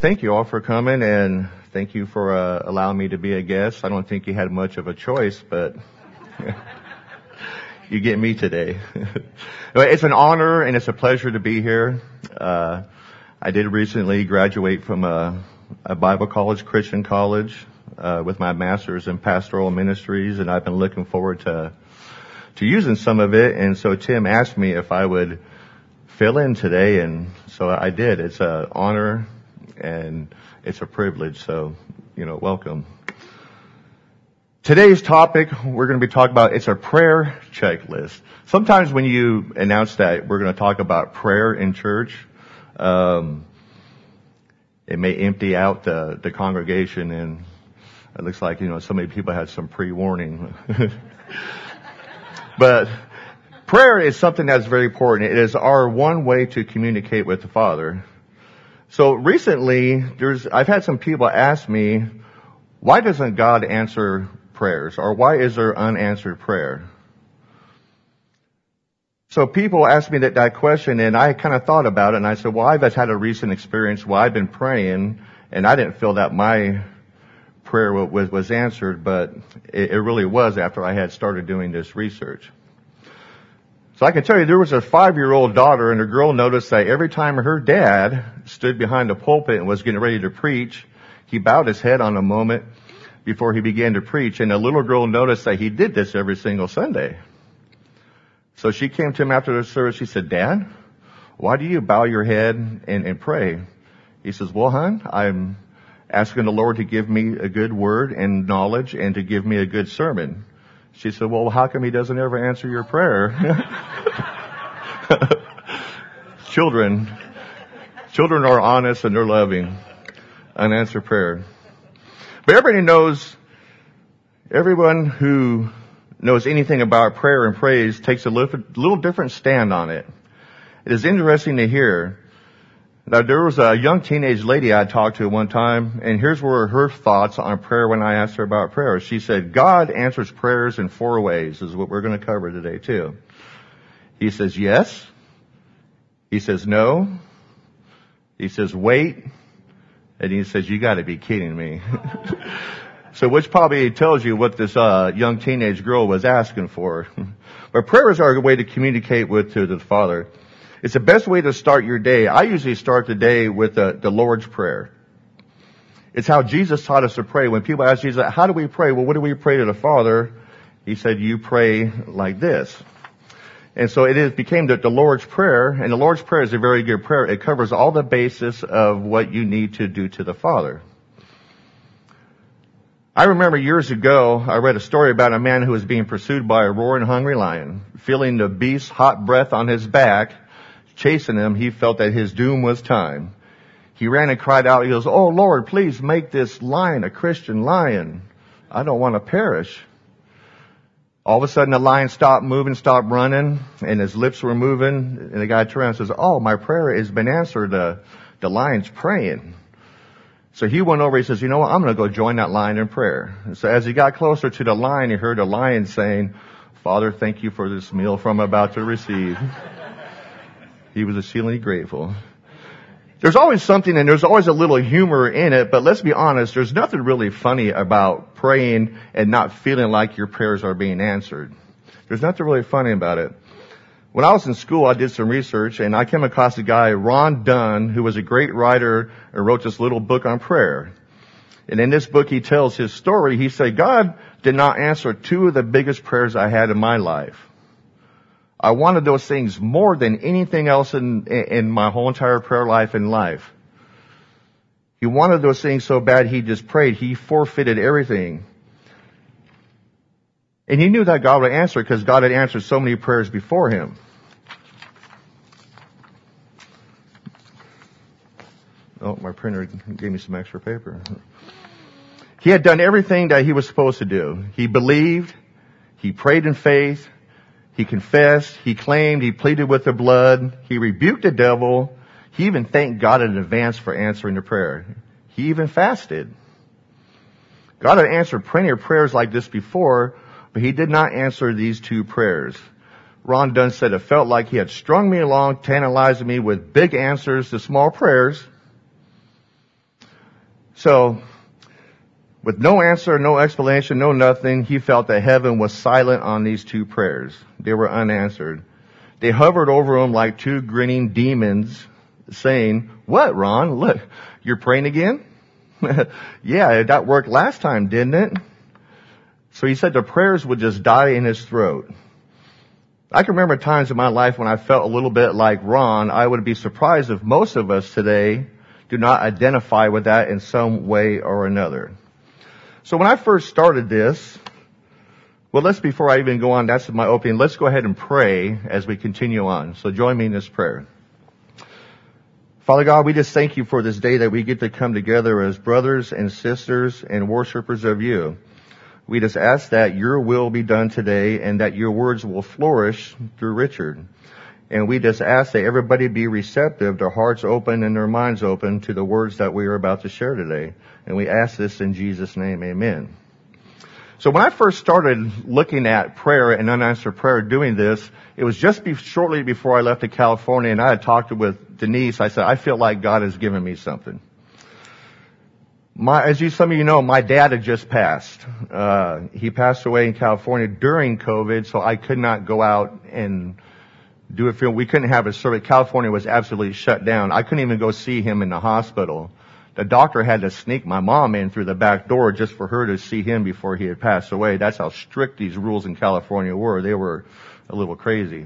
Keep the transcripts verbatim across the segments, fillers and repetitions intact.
thank you all for coming, and thank you for uh, allowing me to be a guest. I don't think you had much of a choice, but you get me today. It's an honor and it's a pleasure to be here. Uh, I did recently graduate from a, a Bible college, Christian college, uh, with my master's in pastoral ministries, and I've been looking forward to to using some of it. And so Tim asked me if I would fill in today, and so I did. It's an honor and it's a privilege. So, you know, welcome. Today's topic, we're going to be talking about, it's a prayer checklist. Sometimes when you announce that we're going to talk about prayer in church, um, it may empty out the, the congregation, and it looks like, you know, so many people had some pre-warning. But prayer is something that's very important. It is our one way to communicate with the Father. So recently, there's, I've had some people ask me, why doesn't God answer prayers? Or why is there unanswered prayer? So people ask me that, that question, and I kind of thought about it, and I said, well, I've had a recent experience where I've been praying, and I didn't feel that my prayer was, was answered, but it, it really was after I had started doing this research. So I can tell you, there was a five-year-old daughter, and the girl noticed that every time her dad stood behind the pulpit and was getting ready to preach, he bowed his head on a moment before he began to preach. And the little girl noticed that he did this every single Sunday. So she came to him after the service. She said, Dad, why do you bow your head and, and pray? He says, well, hon, I'm asking the Lord to give me a good word and knowledge and to give me a good sermon. She said, well, how come he doesn't ever answer your prayer? Children, children are honest and they're loving. Unanswered prayer. But everybody knows, everyone who knows anything about prayer and praise takes a little, little different stand on it. It is interesting to hear. Now, there was a young teenage lady I talked to one time, and here's where her thoughts on prayer when I asked her about prayer. She said, God answers prayers in four ways, is what we're going to cover today, too. He says yes. He says no. He says wait. And he says, you got to be kidding me. So which probably tells you what this uh young teenage girl was asking for. But prayer is our way to communicate with to the Father. It's the best way to start your day. I usually start the day with the, the Lord's Prayer. It's how Jesus taught us to pray. When people ask Jesus, how do we pray? Well, what do we pray to the Father? He said, you pray like this. And so it is, became the, the Lord's Prayer, and the Lord's Prayer is a very good prayer. It covers all the basis of what you need to do to the Father. I remember years ago, I read a story about a man who was being pursued by a roaring hungry lion. Feeling the beast's hot breath on his back, chasing him, he felt that his doom was time. He ran and cried out, he goes, oh Lord, please make this lion a Christian lion. I don't want to perish. All of a sudden the lion stopped moving, stopped running, and his lips were moving, and the guy turned and says, oh, my prayer has been answered. The, the lion's praying. So he went over, he says, you know what, I'm going to go join that lion in prayer. And so as he got closer to the lion, he heard the lion saying, Father, thank you for this meal from I'm about to receive. He was exceedingly grateful. There's always something, and there's always a little humor in it, but let's be honest, there's nothing really funny about praying and not feeling like your prayers are being answered. There's nothing really funny about it. When I was in school, I did some research, and I came across a guy, Ron Dunn, who was a great writer and wrote this little book on prayer. And in this book, he tells his story. He said, God did not answer two of the biggest prayers I had in my life. I wanted those things more than anything else in, in my whole entire prayer life and life. He wanted those things so bad, he just prayed. He forfeited everything. And he knew that God would answer because God had answered so many prayers before him. Oh, my printer gave me some extra paper. He had done everything that he was supposed to do. He believed. He prayed in faith. He confessed. He claimed. He pleaded with the blood. He rebuked the devil. He even thanked God in advance for answering the prayer. He even fasted. God had answered plenty of prayers like this before, but he did not answer these two prayers. Ron Dunn said it felt like he had strung me along, tantalizing me with big answers to small prayers. So, with no answer, no explanation, no nothing, he felt that heaven was silent on these two prayers. They were unanswered. They hovered over him like two grinning demons, saying, "What, Ron? Look, you're praying again?" "Yeah, that worked last time, didn't it?" So he said the prayers would just die in his throat. I can remember times in my life when I felt a little bit like Ron. I would be surprised if most of us today do not identify with that in some way or another. So when I first started this, well, let's, before I even go on, that's my opening, let's go ahead and pray as we continue on. So join me in this prayer. Father God, we just thank you for this day that we get to come together as brothers and sisters and worshipers of you. We just ask that your will be done today and that your words will flourish through Richard. And we just ask that everybody be receptive, their hearts open and their minds open to the words that we are about to share today. And we ask this in Jesus' name, amen. So when I first started looking at prayer and unanswered prayer, doing this, it was just be, shortly before I left to California, and I had talked with Denise. I said, I feel like God has given me something. My, as you, some of you know, my dad had just passed. Uh, he passed away in California during COVID, so I could not go out and do a funeral. We couldn't have a service. California was absolutely shut down. I couldn't even go see him in the hospital. The doctor had to sneak my mom in through the back door just for her to see him before he had passed away. That's how strict these rules in California were. They were a little crazy.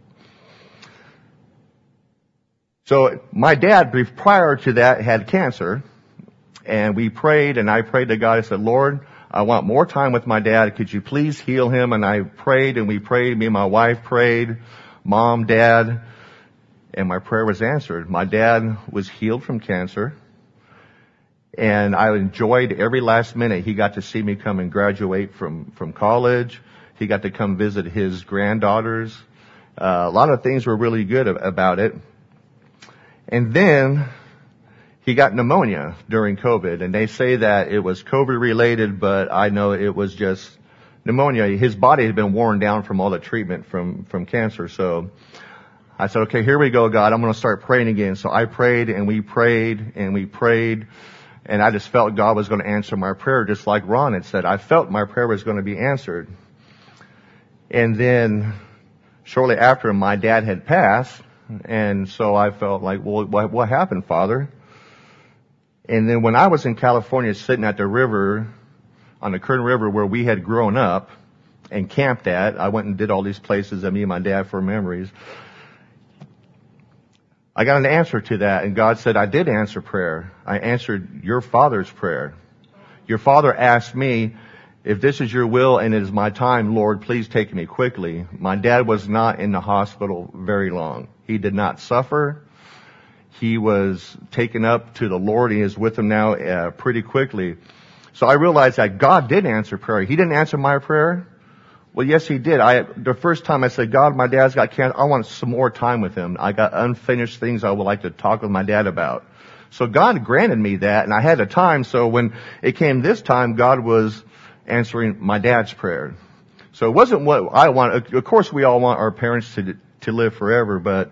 So my dad, prior to that, had cancer. And we prayed, and I prayed to God. I said, Lord, I want more time with my dad. Could you please heal him? And I prayed, and we prayed. Me and my wife prayed. Mom, Dad. And my prayer was answered. My dad was healed from cancer. And I enjoyed every last minute. He got to see me come and graduate from, from college. He got to come visit his granddaughters. Uh, a lot of things were really good about it. And then he got pneumonia during COVID, and they say that it was COVID related, but I know it was just pneumonia. His body had been worn down from all the treatment from, from cancer. So I said, okay, here we go, God. I'm going to start praying again. So I prayed and we prayed and we prayed, and I just felt God was going to answer my prayer, just like Ron had said. I felt my prayer was going to be answered. And then shortly after, my dad had passed, and so I felt like, well, what, what happened, Father? And then when I was in California sitting at the river, on the Kern River where we had grown up and camped at, I went and did all these places that me and my dad for memories. I got an answer to that, and God said, I did answer prayer. I answered your father's prayer. Your father asked me, if this is your will and it is my time, Lord, please take me quickly. My dad was not in the hospital very long. He did not suffer. He was taken up to the Lord. He is with him now uh, pretty quickly. So I realized that God did answer prayer. He didn't answer my prayer. Well, yes, he did. I, the first time I said, God, my dad's got cancer. I want some more time with him. I got unfinished things I would like to talk with my dad about. So God granted me that, and I had a time. So when it came this time, God was answering my dad's prayer. So it wasn't what I want. Of course, we all want our parents to to live forever, but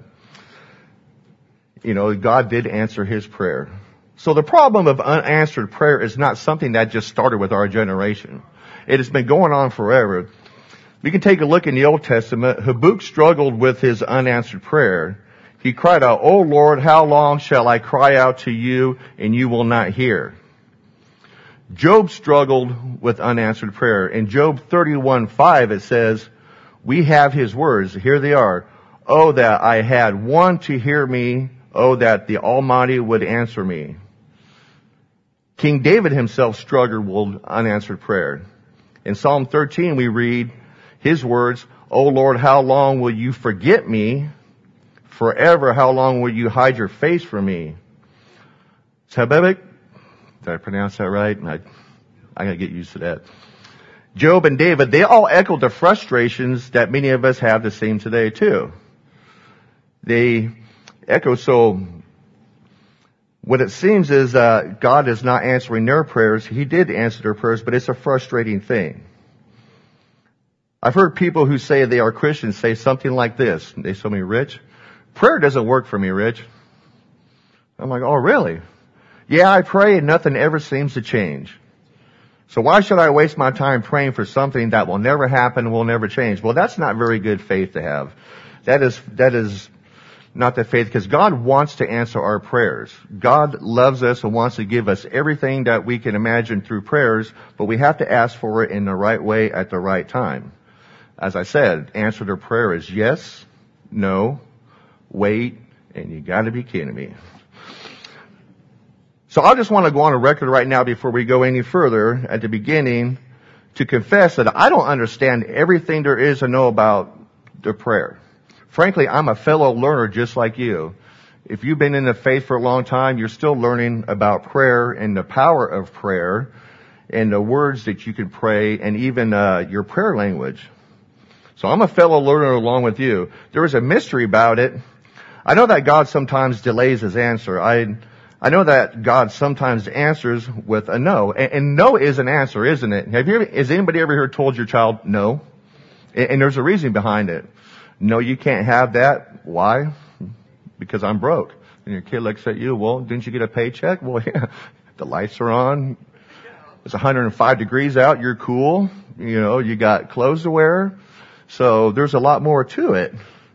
you know, God did answer his prayer. So the problem of unanswered prayer is not something that just started with our generation. It has been going on forever. We can take a look in the Old Testament. Habakkuk struggled with his unanswered prayer. He cried out, "O Lord, how long shall I cry out to you and you will not hear?" Job struggled with unanswered prayer. In Job thirty-one five it says, we have his words. Here they are. "Oh, that I had one to hear me. Oh, that the Almighty would answer me." King David himself struggled with unanswered prayer. In Psalm thirteen we read his words, "O Lord, how long will you forget me? Forever, how long will you hide your face from me?" Habakkuk, did I pronounce that right? I, I gotta get used to that. Job and David, they all echoed the frustrations that many of us have the same today too. They echo, so what it seems is uh, God is not answering their prayers. He did answer their prayers, but it's a frustrating thing. I've heard people who say they are Christians say something like this. They tell me, "Rich, prayer doesn't work for me, Rich." I'm like, "Oh, really?" Yeah, I pray and nothing ever seems to change. So why should I waste my time praying for something that will never happen and will never change? Well, that's not very good faith to have. That is, that is not the faith, because God wants to answer our prayers. God loves us and wants to give us everything that we can imagine through prayers, but we have to ask for it in the right way at the right time. As I said, answer to prayer is yes, no, wait, and you gotta be kidding me. So I just want to go on a record right now before we go any further at the beginning to confess that I don't understand everything there is to know about the prayer. Frankly, I'm a fellow learner just like you. If you've been in the faith for a long time, you're still learning about prayer and the power of prayer and the words that you can pray and even uh, your prayer language. So I'm a fellow learner along with you. There is a mystery about it. I know that God sometimes delays his answer. I I know that God sometimes answers with a no. And, and no is an answer, isn't it? Have you ever, has anybody ever here told your child no? And, and there's a reason behind it. No, you can't have that. Why? Because I'm broke. And your kid looks at you, well, didn't you get a paycheck? Well, yeah, the lights are on. It's one hundred five degrees out. You're cool. You know, you got clothes to wear. So there's a lot more to it.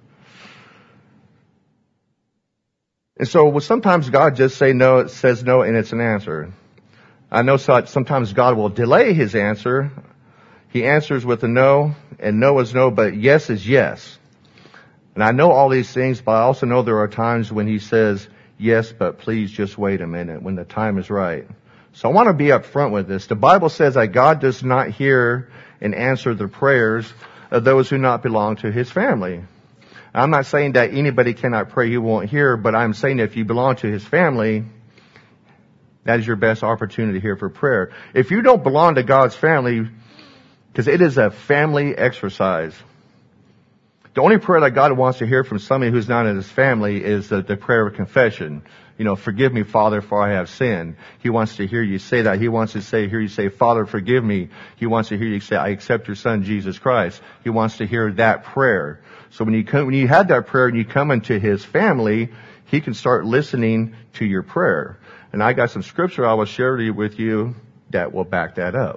And so well, sometimes God just say no, it says no, and it's an answer. I know sometimes God will delay his answer. He answers with a no, and no is no, but yes is yes. And I know all these things, but I also know there are times when he says, yes, but please just wait a minute when the time is right. So I want to be upfront with this. The Bible says that God does not hear and answer the prayers of those who not belong to his family. I'm not saying that anybody cannot pray he won't hear, but I'm saying that if you belong to his family, that is your best opportunity here for prayer. If you don't belong to God's family, because it is a family exercise. The only prayer that God wants to hear from somebody who's not in his family is the, the prayer of confession. You know, forgive me, Father, for I have sinned. He wants to hear you say that. He wants to say, hear you say, Father, forgive me. He wants to hear you say, I accept your son, Jesus Christ. He wants to hear that prayer. So when you come, when you have that prayer and you come into his family, he can start listening to your prayer. And I got some scripture I will share with you that will back that up.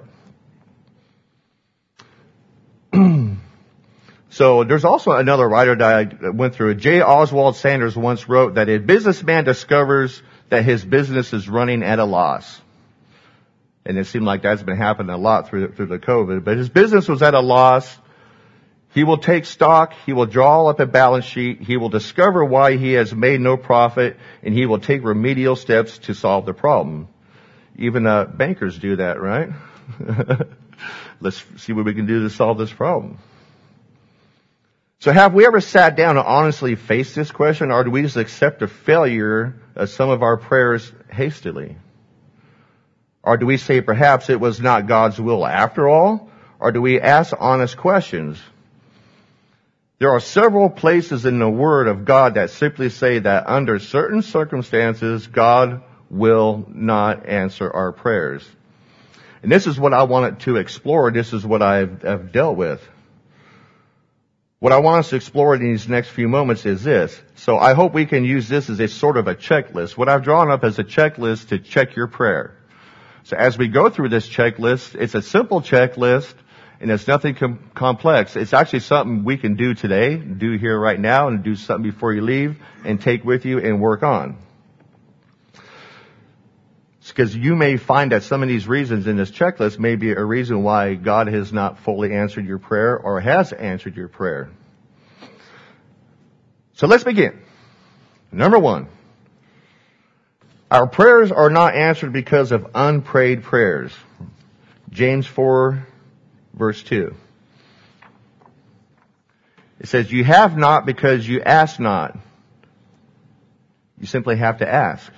So there's also another writer that I went through. J. Oswald Sanders once wrote that a businessman discovers that his business is running at a loss. And it seemed like that's been happening a lot through, through the COVID. But his business was at a loss. He will take stock. He will draw up a balance sheet. He will discover why he has made no profit. And he will take remedial steps to solve the problem. Even uh, bankers do that, right? Let's see what we can do to solve this problem. So have we ever sat down and honestly faced this question, or do we just accept the failure of some of our prayers hastily? Or do we say perhaps it was not God's will after all? Or do we ask honest questions? There are several places in the Word of God that simply say that under certain circumstances, God will not answer our prayers. And this is what I wanted to explore. This is what I've, I've dealt with. What I want us to explore in these next few moments is this. So I hope we can use this as a sort of a checklist. What I've drawn up as a checklist to check your prayer. So as we go through this checklist, it's a simple checklist and it's nothing com- complex. It's actually something we can do today, do here right now, and do something before you leave and take with you and work on. Because you may find that some of these reasons in this checklist may be a reason why God has not fully answered your prayer or has answered your prayer. So let's begin. Number one, our prayers are not answered because of unprayed prayers. James four, verse two. It says, you have not because you ask not. You simply have to ask.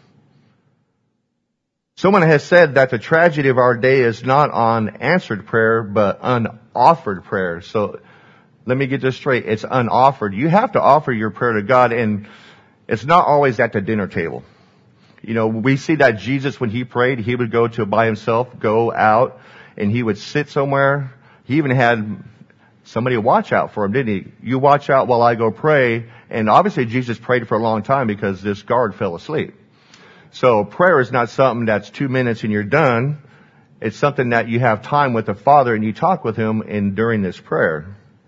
Someone has said that the tragedy of our day is not unanswered prayer, but unoffered prayer. So let me get this straight. It's unoffered. You have to offer your prayer to God, and it's not always at the dinner table. You know, we see that Jesus, when he prayed, he would go to by himself, go out, and he would sit somewhere. He even had somebody watch out for him, didn't he? You watch out while I go pray. And obviously Jesus prayed for a long time because this guard fell asleep. So prayer is not something that's two minutes and you're done. It's something that you have time with the Father and you talk with Him in during this prayer.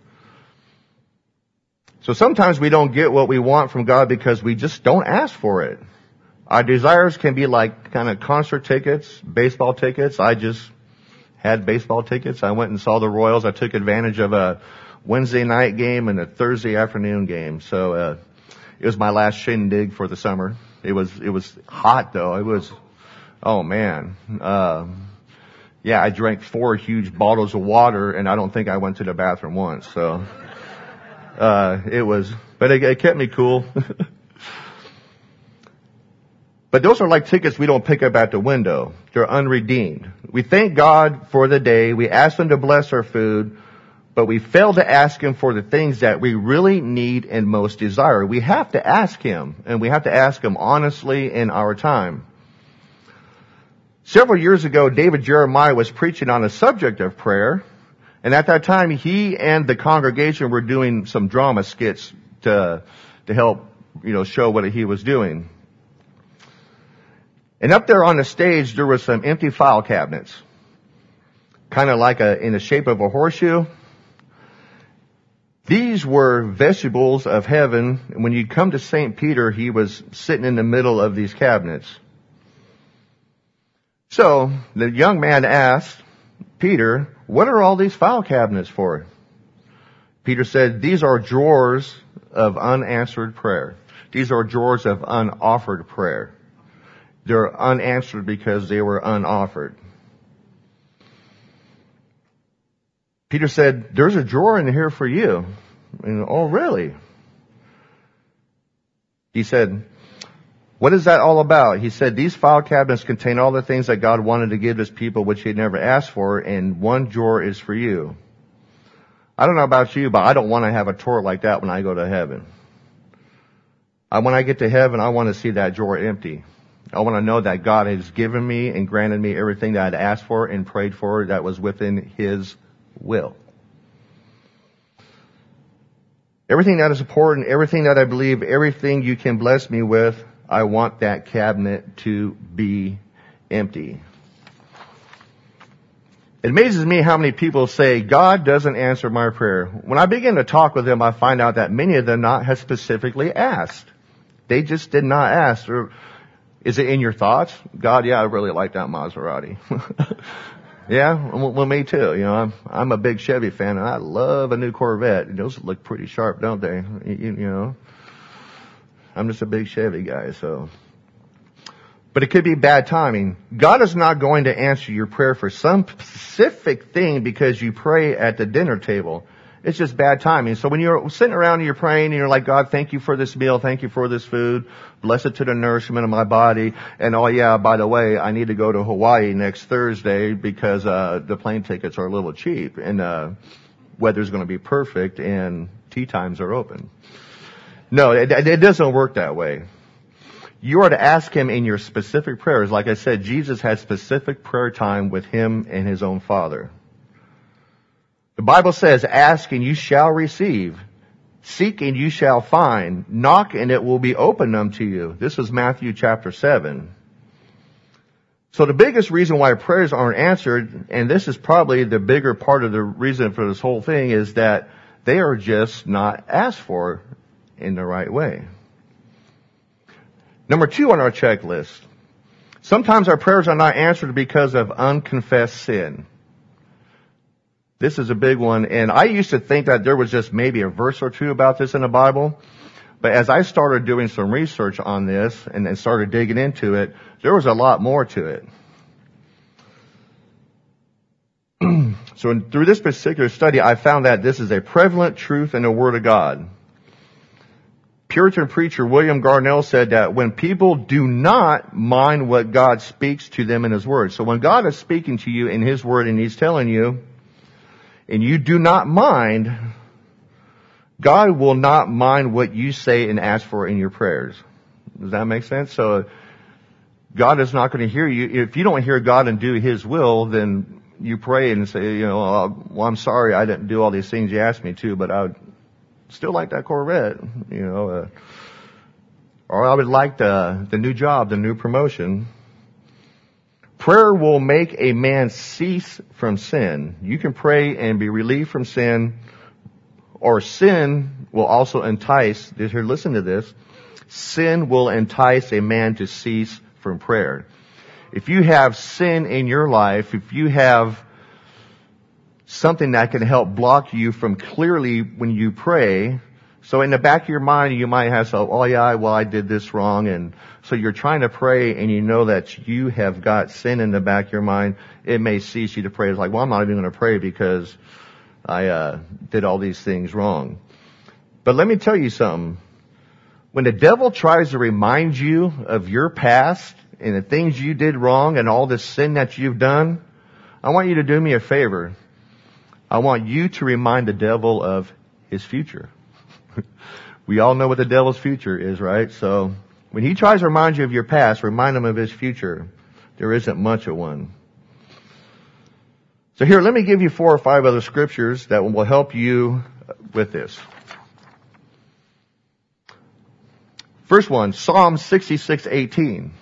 So sometimes we don't get what we want from God because we just don't ask for it. Our desires can be like kind of concert tickets, baseball tickets. I just had baseball tickets. I went and saw the Royals. I took advantage of a Wednesday night game and a Thursday afternoon game. So, uh, it was my last shindig for the summer. It was, it was hot though. It was, oh man. Um, yeah, I drank four huge bottles of water and I don't think I went to the bathroom once. So, uh, it was, but it, it kept me cool. But those are like tickets we don't pick up at the window. They're unredeemed. We thank God for the day. We ask Him to bless our food. But we fail to ask Him for the things that we really need and most desire. We have to ask Him, and we have to ask Him honestly in our time. Several years ago, David Jeremiah was preaching on a subject of prayer, and at that time, he and the congregation were doing some drama skits to to help, you know, show what he was doing. And up there on the stage, there were some empty file cabinets, kind of like a in the shape of a horseshoe. These were vegetables of heaven. When you come to Saint Peter, he was sitting in the middle of these cabinets. So the young man asked Peter, what are all these file cabinets for? Peter said, these are drawers of unanswered prayer. These are drawers of unoffered prayer. They're unanswered because they were unoffered. Peter said, there's a drawer in here for you. And, oh, really? He said, what is that all about? He said, these file cabinets contain all the things that God wanted to give His people, which He had never asked for, and one drawer is for you. I don't know about you, but I don't want to have a drawer like that when I go to heaven. I, when I get to heaven, I want to see that drawer empty. I want to know that God has given me and granted me everything that I'd asked for and prayed for that was within His will. Everything that is important, everything that I believe, everything you can bless me with, I want that cabinet to be empty. It amazes me how many people say, God doesn't answer my prayer. When I begin to talk with them, I find out that many of them not have specifically asked. They just did not ask. Or, is it in your thoughts? God, yeah, I really like that Maserati. Yeah, well, me too. You know, I'm, I'm a big Chevy fan and I love a new Corvette. Those look pretty sharp, don't they? You, you know, I'm just a big Chevy guy, so. But it could be bad timing. God is not going to answer your prayer for some specific thing because you pray at the dinner table. It's just bad timing. So when you're sitting around and you're praying and you're like, God, thank you for this meal. Thank you for this food. Bless it to the nourishment of my body. And oh yeah, by the way, I need to go to Hawaii next Thursday because, uh, the plane tickets are a little cheap and, uh, weather's going to be perfect and tea times are open. No, it, it doesn't work that way. You are to ask Him in your specific prayers. Like I said, Jesus had specific prayer time with Him and His own Father. The Bible says, ask and you shall receive. Seek and you shall find. Knock and it will be opened unto you. This is Matthew chapter seven. So the biggest reason why prayers aren't answered, and this is probably the bigger part of the reason for this whole thing, is that they are just not asked for in the right way. Number two on our checklist. Sometimes our prayers are not answered because of unconfessed sin. This is a big one, and I used to think that there was just maybe a verse or two about this in the Bible, but as I started doing some research on this and then started digging into it, there was a lot more to it. So in, through this particular study, I found that this is a prevalent truth in the Word of God. Puritan preacher William Garnell said that when people do not mind what God speaks to them in His Word, so when God is speaking to you in His Word and He's telling you, and you do not mind, God will not mind what you say and ask for in your prayers. Does that make sense? So God is not going to hear you. If you don't hear God and do His will, then you pray and say, you know, oh, well, I'm sorry I didn't do all these things you asked me to, but I would still like that Corvette, you know. Uh, or I would like the, the new job, the new promotion. Prayer will make a man cease from sin. You can pray and be relieved from sin, or sin will also entice, here, listen to this, sin will entice a man to cease from prayer. If you have sin in your life, if you have something that can help block you from clearly when you pray, so in the back of your mind you might have, so, oh yeah, well I did this wrong, and so you're trying to pray and you know that you have got sin in the back of your mind, it may cease you to pray. It's like, well, I'm not even going to pray because I uh did all these things wrong. But let me tell you something. When the devil tries to remind you of your past and the things you did wrong and all the sin that you've done, I want you to do me a favor. I want you to remind the devil of his future. We all know what the devil's future is, right? So when he tries to remind you of your past, remind him of his future. There isn't much of one. So here, let me give you four or five other scriptures that will help you with this. First one, Psalm sixty-six eighteen.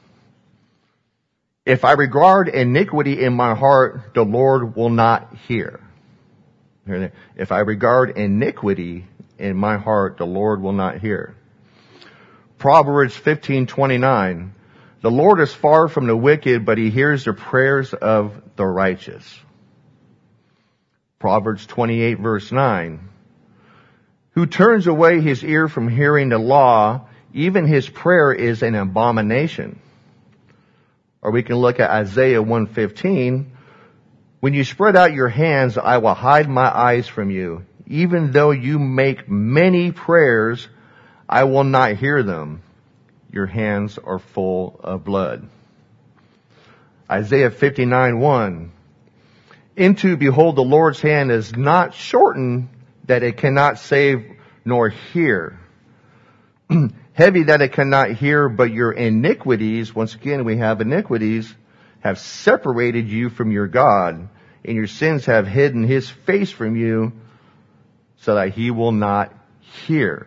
If I regard iniquity in my heart, the Lord will not hear. If I regard iniquity in my heart, the Lord will not hear. Proverbs fifteen twenty-nine. The Lord is far from the wicked, but he hears the prayers of the righteous. Proverbs twenty-eight verse nine. Who turns away his ear from hearing the law, even his prayer is an abomination. Or we can look at Isaiah one fifteen. When you spread out your hands, I will hide my eyes from you. Even though you make many prayers, I will not hear them. Your hands are full of blood. Isaiah fifty-nine one. Into, behold, the Lord's hand is not shortened that it cannot save nor hear. Heavy that it cannot hear, but your iniquities, once again we have iniquities, have separated you from your God, and your sins have hidden his face from you so that he will not hear.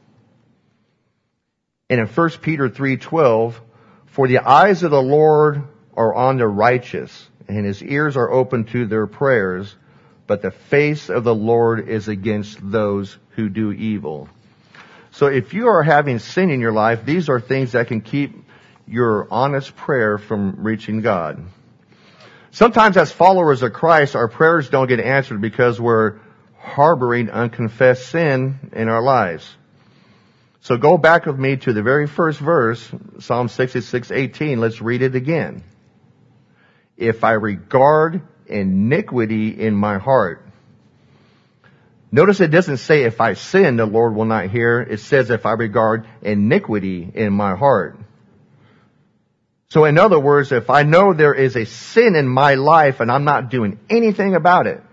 And in First Peter three twelve, for the eyes of the Lord are on the righteous, and his ears are open to their prayers, but the face of the Lord is against those who do evil. So if you are having sin in your life, these are things that can keep your honest prayer from reaching God. Sometimes as followers of Christ, our prayers don't get answered because we're harboring unconfessed sin in our lives. So go back with me to the very first verse, Psalm sixty-six eighteen. Let's read it again. If I regard iniquity in my heart. Notice it doesn't say if I sin, the Lord will not hear. It says if I regard iniquity in my heart. So in other words, if I know there is a sin in my life and I'm not doing anything about it,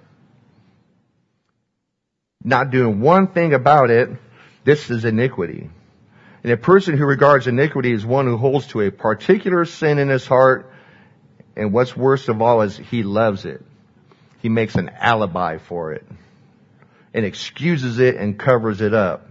not doing one thing about it, this is iniquity. And a person who regards iniquity is one who holds to a particular sin in his heart, and what's worst of all is he loves it. He makes an alibi for it and excuses it and covers it up.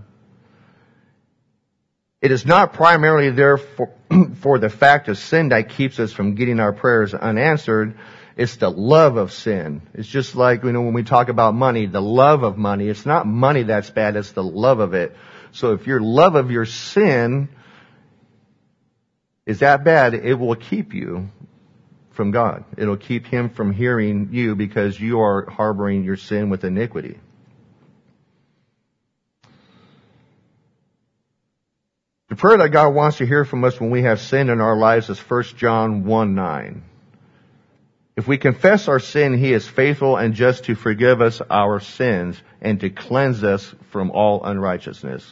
It is not primarily there for, for the fact of sin that keeps us from getting our prayers unanswered. It's the love of sin. It's just like, you know, when we talk about money, the love of money. It's not money that's bad, it's the love of it. So if your love of your sin is that bad, it will keep you from God. It'll keep him from hearing you because you are harboring your sin with iniquity. The prayer that God wants to hear from us when we have sin in our lives is First John one nine. If we confess our sin, he is faithful and just to forgive us our sins and to cleanse us from all unrighteousness.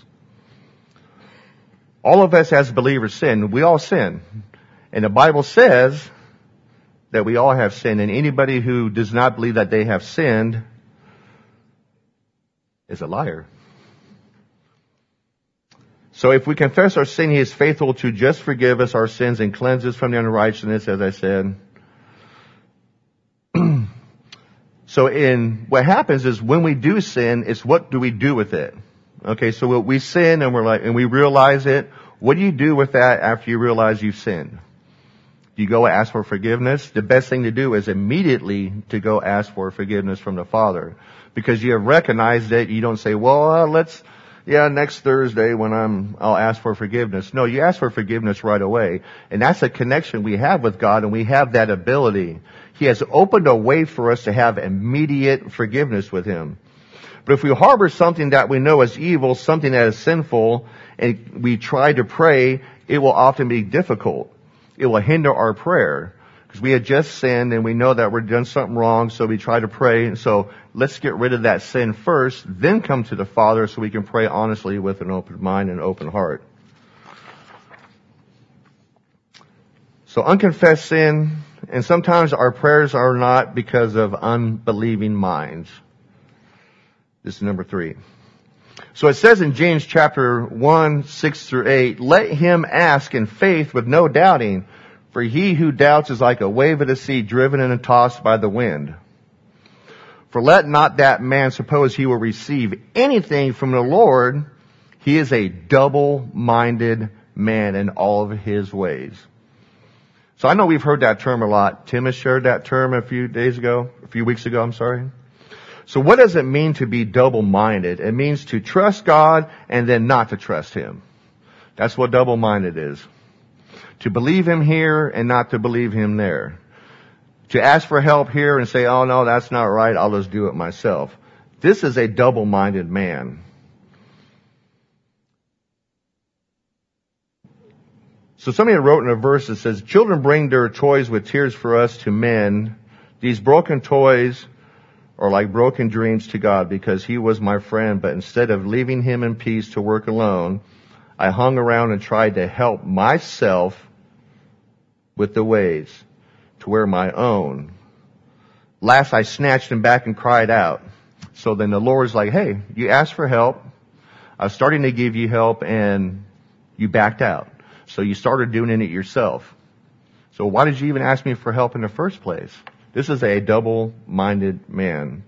All of us as believers sin. We all sin. And the Bible says that we all have sinned. And anybody who does not believe that they have sinned is a liar. So if we confess our sin, he is faithful to just forgive us our sins and cleanse us from the unrighteousness, as I said. So in what happens is when we do sin, it's what do we do with it? Okay, so we sin and we're like, and we realize it, What do you do with that after you realize you've sinned? Do you go ask for forgiveness? The best thing to do is immediately to go ask for forgiveness from the Father. Because you have recognized it. You don't say, well, uh, let's, yeah, next Thursday when I'm, I'll ask for forgiveness. No, you ask for forgiveness right away. And that's a connection we have with God, and we have that ability. He has opened a way for us to have immediate forgiveness with Him. But if we harbor something that we know is evil, something that is sinful, and we try to pray, it will often be difficult. It will hinder our prayer. Because we had just sinned and we know that we're done something wrong, so we try to pray. And so let's get rid of that sin first, then come to the Father so we can pray honestly with an open mind and open heart. So unconfessed sin, and sometimes our prayers are not because of unbelieving minds. This is number three. So it says in James chapter one, six through eight, let him ask in faith with no doubting, for he who doubts is like a wave of the sea driven and tossed by the wind. For let not that man suppose he will receive anything from the Lord. He is a double-minded man in all of his ways. So I know we've heard that term a lot. Tim has shared that term a few days ago, a few weeks ago, I'm sorry. So what does it mean to be double-minded? It means to trust God and then not to trust Him. That's what double-minded is. To believe Him here and not to believe Him there. To ask for help here and say, oh no, that's not right, I'll just do it myself. This is a double-minded man. So somebody wrote in a verse that says, children bring their toys with tears for us to mend. These broken toys are like broken dreams to God, because He was my friend, but instead of leaving Him in peace to work alone, I hung around and tried to help myself with the ways to wear my own. Last I snatched Him back and cried out. So then the Lord's like, hey, you asked for help. I was starting to give you help and you backed out. So you started doing it yourself. So why did you even ask me for help in the first place? This is a double-minded man.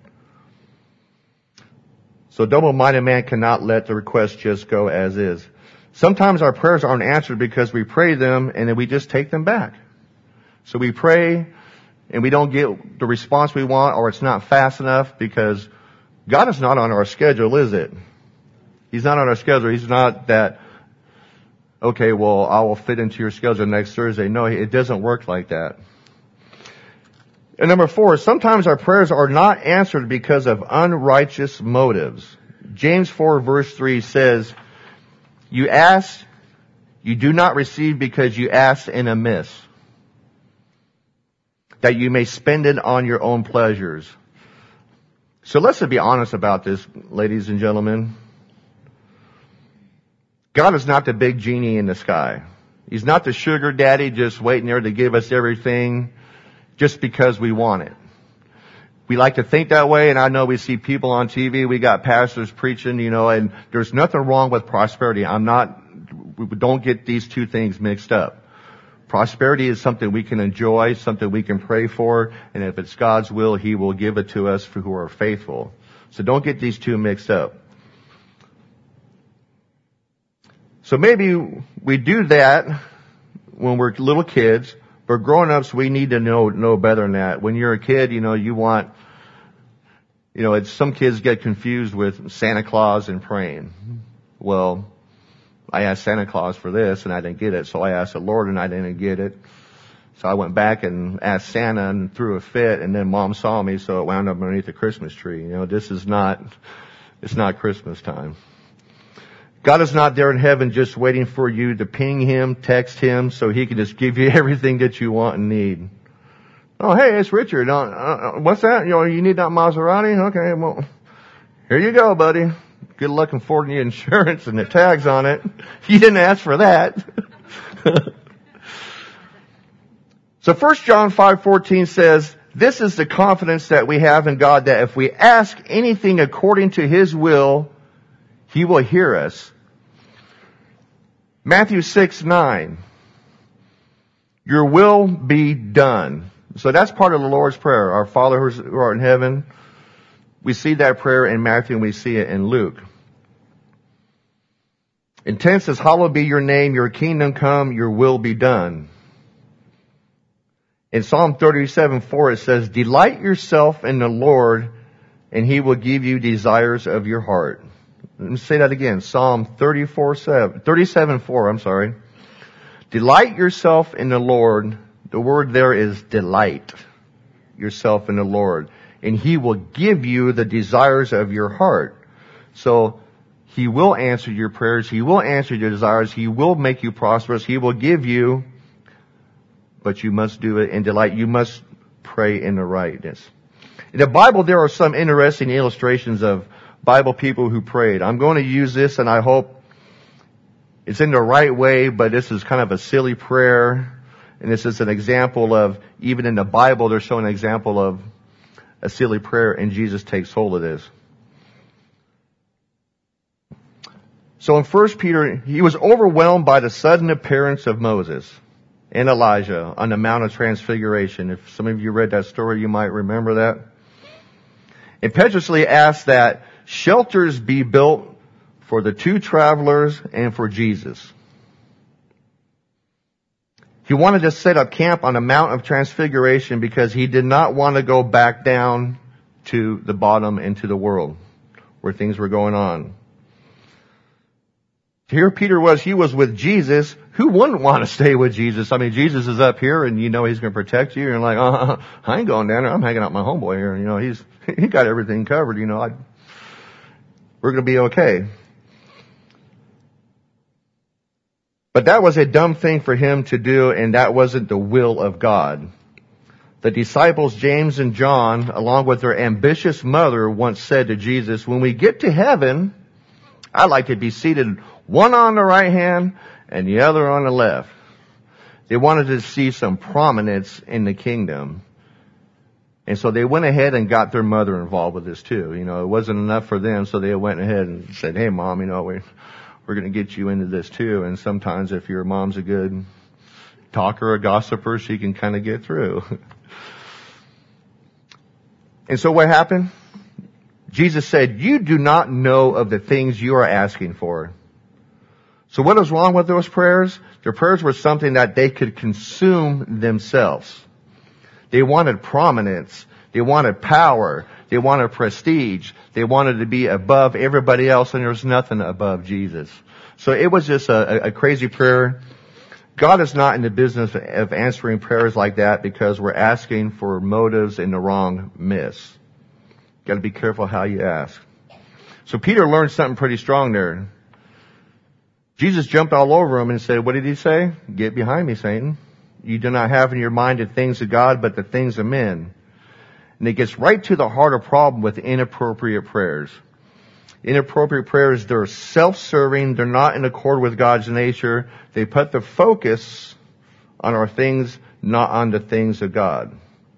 So a double-minded man cannot let the request just go as is. Sometimes our prayers aren't answered because we pray them and then we just take them back. So we pray and we don't get the response we want, or it's not fast enough, because God is not on our schedule, is it? He's not on our schedule. He's not that, okay, well, I will fit into your schedule next Thursday. No, it doesn't work like that. And number four, sometimes our prayers are not answered because of unrighteous motives. James four verse three says, you ask, you do not receive because you ask in amiss, that you may spend it on your own pleasures. So let's be honest about this, ladies and gentlemen. God is not the big genie in the sky. He's not the sugar daddy just waiting there to give us everything just because we want it. We like to think that way, and I know we see people on T V, we got pastors preaching, you know, and there's nothing wrong with prosperity. I'm not, we don't get these two things mixed up. Prosperity is something we can enjoy, something we can pray for, and if it's God's will, He will give it to us for who are faithful. So don't get these two mixed up. So maybe we do that when we're little kids, but grown-ups, we need to know know better than that. When you're a kid, you know, you want, you know, it's, some kids get confused with Santa Claus and praying. Well, I asked Santa Claus for this and I didn't get it, so I asked the Lord and I didn't get it. So I went back and asked Santa and threw a fit, and then Mom saw me, so it wound up underneath the Christmas tree. You know, this is not, it's not Christmas time. God is not there in heaven just waiting for you to ping Him, text Him, so He can just give you everything that you want and need. Oh, hey, it's Richard. Uh, uh, what's that? You know, you need that Maserati? Okay, well, here you go, buddy. Good luck affording the insurance and the tags on it. You didn't ask for that. So First John five fourteen says, this is the confidence that we have in God, that if we ask anything according to His will, He will hear us. Matthew six nine. Your will be done. So that's part of the Lord's Prayer. Our Father who art in heaven. We see that prayer in Matthew and we see it in Luke. In ten says, hallowed be your name, your kingdom come, your will be done. In Psalm thirty-seven four it says, delight yourself in the Lord, and He will give you desires of your heart. Let me say that again. Psalm thirty-four seven, thirty-seven four, I'm sorry. Delight yourself in the Lord. The word there is delight yourself in the Lord, and He will give you the desires of your heart. So, He will answer your prayers. He will answer your desires. He will make you prosperous. He will give you, but you must do it in delight. You must pray in the rightness. In the Bible, there are some interesting illustrations of Bible people who prayed. I'm going to use this, and I hope it's in the right way, but this is kind of a silly prayer. And this is an example of, even in the Bible, they're showing an example of a silly prayer, and Jesus takes hold of this. So in First Peter, he was overwhelmed by the sudden appearance of Moses and Elijah on the Mount of Transfiguration. If some of you read that story, you might remember that. Impetuously asked that shelters be built for the two travelers and for Jesus. He wanted to set up camp on the Mount of Transfiguration because he did not want to go back down to the bottom into the world where things were going on. Here Peter was, he was with Jesus. Who wouldn't want to stay with Jesus? I mean, Jesus is up here and you know He's going to protect you. And you're like, uh, I ain't going down there. I'm hanging out with my homeboy here. You know, he's, he got everything covered. You know, I, we're going to be okay. But that was a dumb thing for him to do, and that wasn't the will of God. The disciples, James and John, along with their ambitious mother, once said to Jesus, when we get to heaven, I'd like to be seated one on the right hand and the other on the left. They wanted to see some prominence in the kingdom. And so they went ahead and got their mother involved with this too. You know, it wasn't enough for them, so they went ahead and said, hey Mom, you know, we, we're going to get you into this too. And sometimes if your mom's a good talker or gossiper, she can kind of get through. And so what happened? Jesus said, you do not know of the things you are asking for. So what was wrong with those prayers? Their prayers were something that they could consume themselves. They wanted prominence. They wanted power. They wanted prestige. They wanted to be above everybody else, and there's nothing above Jesus. So it was just a, a crazy prayer. God is not in the business of answering prayers like that because we're asking for motives in the wrong midst. Got to be careful how you ask. So Peter learned something pretty strong there. Jesus jumped all over him and said, what did he say? Get behind me, Satan. You do not have in your mind the things of God, but the things of men. And it gets right to the heart of the problem with inappropriate prayers. Inappropriate prayers, they're self-serving. They're not in accord with God's nature. They put the focus on our things, not on the things of God.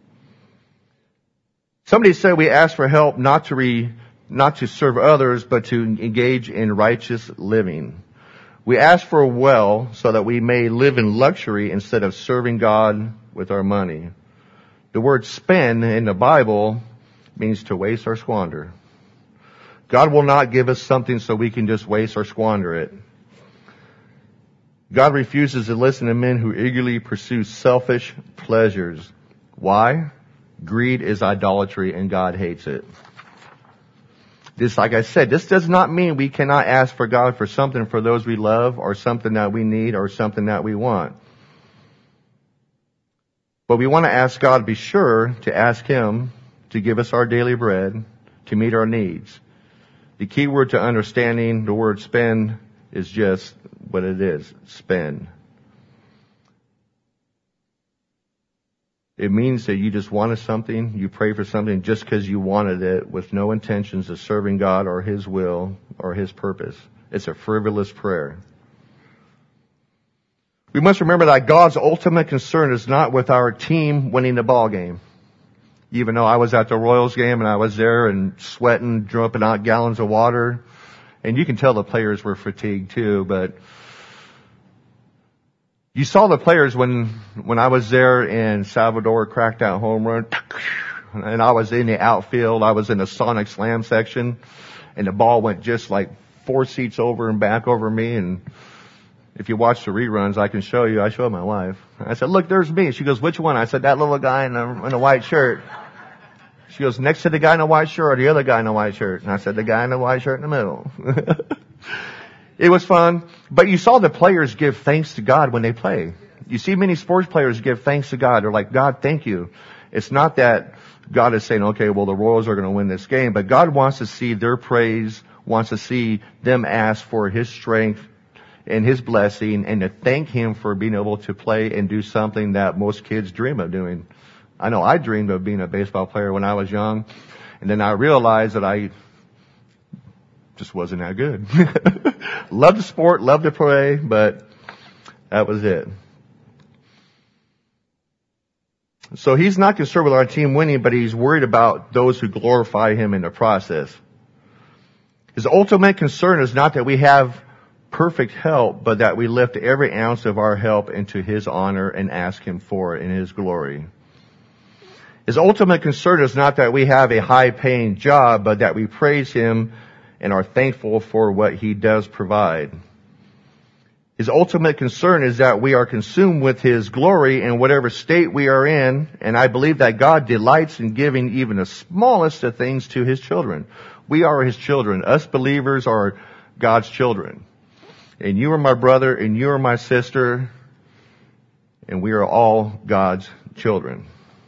Somebody said we ask for help not to re, not to serve others, but to engage in righteous living. We ask for a well so that we may live in luxury instead of serving God with our money. The word spend in the Bible means to waste or squander. God will not give us something so we can just waste or squander it. God refuses to listen to men who eagerly pursue selfish pleasures. Why? Greed is idolatry and God hates it. This, like I said, this does not mean we cannot ask for God for something for those we love or something that we need or something that we want. But we want to ask God, be sure to ask Him to give us our daily bread, to meet our needs. The key word to understanding the word spend is just what it is, spend. It means that you just wanted something, you pray for something just because you wanted it with no intentions of serving God or His will or His purpose. It's a frivolous prayer. We must remember that God's ultimate concern is not with our team winning the ball game. Even though I was at the Royals game and I was there and sweating, dropping out gallons of water, and you can tell the players were fatigued too, but you saw the players when, when I was there and Salvador cracked that home run, and I was in the outfield, I was in the Sonic Slam section, and the ball went just like four seats over and back over me. And if you watch the reruns, I can show you. I showed my wife. I said, look, there's me. She goes, which one? I said, that little guy in a, in a white shirt. She goes, next to the guy in a white shirt or the other guy in a white shirt? And I said, the guy in the white shirt in the middle. It was fun. But you saw the players give thanks to God when they play. You see many sports players give thanks to God. They're like, God, thank you. It's not that God is saying, okay, well, the Royals are going to win this game. But God wants to see their praise, wants to see them ask for His strength and His blessing, and to thank Him for being able to play and do something that most kids dream of doing. I know I dreamed of being a baseball player when I was young, and then I realized that I just wasn't that good. Loved the sport, loved to play, but that was it. So He's not concerned with our team winning, but He's worried about those who glorify Him in the process. His ultimate concern is not that we have perfect help, but that we lift every ounce of our help into His honor and ask Him for it in His glory. His ultimate concern is not that we have a high-paying job, but that we praise Him and are thankful for what He does provide. His ultimate concern is that we are consumed with His glory in whatever state we are in, and I believe that God delights in giving even the smallest of things to His children. We are His children. Us believers are God's children. And you are my brother, and you are my sister, and we are all God's children.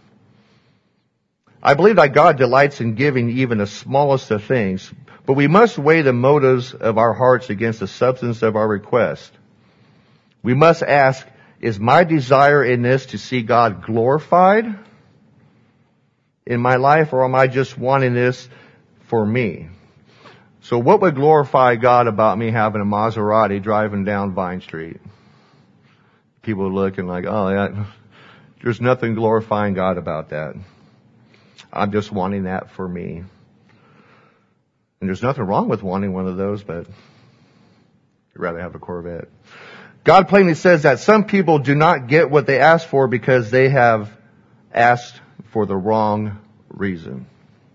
I believe that God delights in giving even the smallest of things, but we must weigh the motives of our hearts against the substance of our request. We must ask, is my desire in this to see God glorified in my life, or am I just wanting this for me? So what would glorify God about me having a Maserati driving down Vine Street? People looking like, oh, that, there's nothing glorifying God about that. I'm just wanting that for me. And there's nothing wrong with wanting one of those, but you'd rather have a Corvette. God plainly says that some people do not get what they ask for because they have asked for the wrong reason.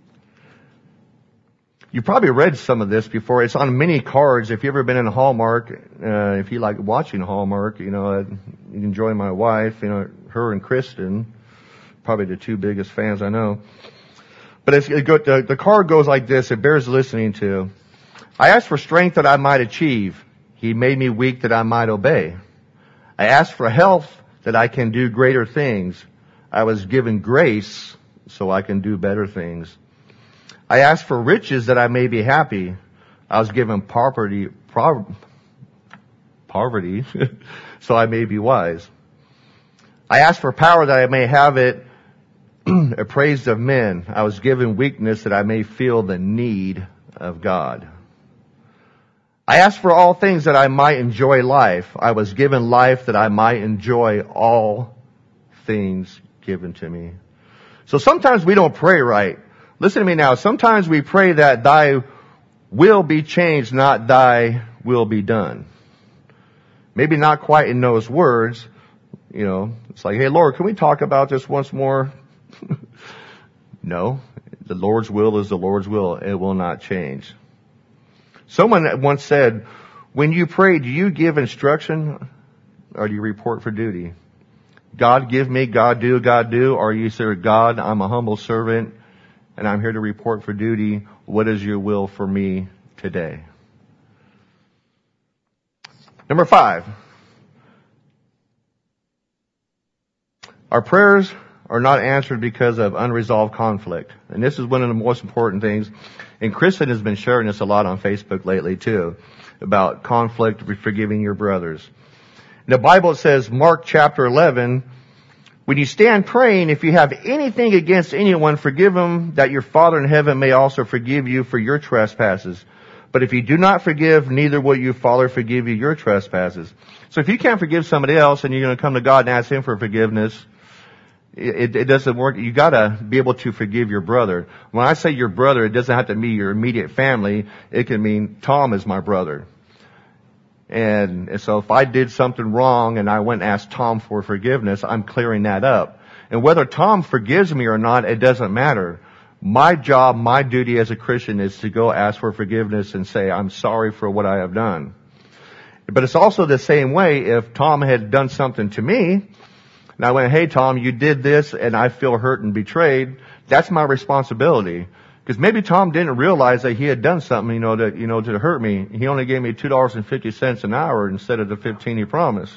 You probably read some of this before. It's on many cards. If you've ever been in Hallmark, uh, if you like watching Hallmark, you know, you enjoy my wife, you know, her and Kristen, probably the two biggest fans I know. But it's, it go, the, the card goes like this. It bears listening to. I asked for strength that I might achieve. He made me weak that I might obey. I asked for health that I can do greater things. I was given grace so I can do better things. I asked for riches that I may be happy. I was given poverty, pro- poverty, so I may be wise. I asked for power that I may have it appraised of men. I was given weakness that I may feel the need of God. I asked for all things that I might enjoy life. I was given life that I might enjoy all things given to me. So sometimes we don't pray right. Listen to me now. Sometimes we pray that thy will be changed, not thy will be done. Maybe not quite in those words. You know, it's like, hey, Lord, can we talk about this once more? No. The Lord's will is the Lord's will. It will not change. Someone once said, when you pray, do you give instruction or do you report for duty? God give me, God do, God do. Or you say, God, I'm a humble servant and I'm here to report for duty. What is your will for me today? Number five. Our prayers are not answered because of unresolved conflict. And this is one of the most important things. And Kristen has been sharing this a lot on Facebook lately too, about conflict, forgiving your brothers. In the Bible it says, Mark chapter eleven, when you stand praying, if you have anything against anyone, forgive them, that your Father in heaven may also forgive you for your trespasses. But if you do not forgive, neither will your Father forgive you your trespasses. So if you can't forgive somebody else and you're going to come to God and ask Him for forgiveness, It, it doesn't work. You gotta be able to forgive your brother. When I say your brother, it doesn't have to be your immediate family. It can mean Tom is my brother. And, and so if I did something wrong and I went and asked Tom for forgiveness, I'm clearing that up. And whether Tom forgives me or not, it doesn't matter. My job, my duty as a Christian is to go ask for forgiveness and say, I'm sorry for what I have done. But it's also the same way if Tom had done something to me, and I went, hey Tom, you did this and I feel hurt and betrayed, that's my responsibility. Because maybe Tom didn't realize that he had done something, you know, that, you know, to hurt me. He only gave me two dollars and fifty cents an hour instead of the fifteen he promised.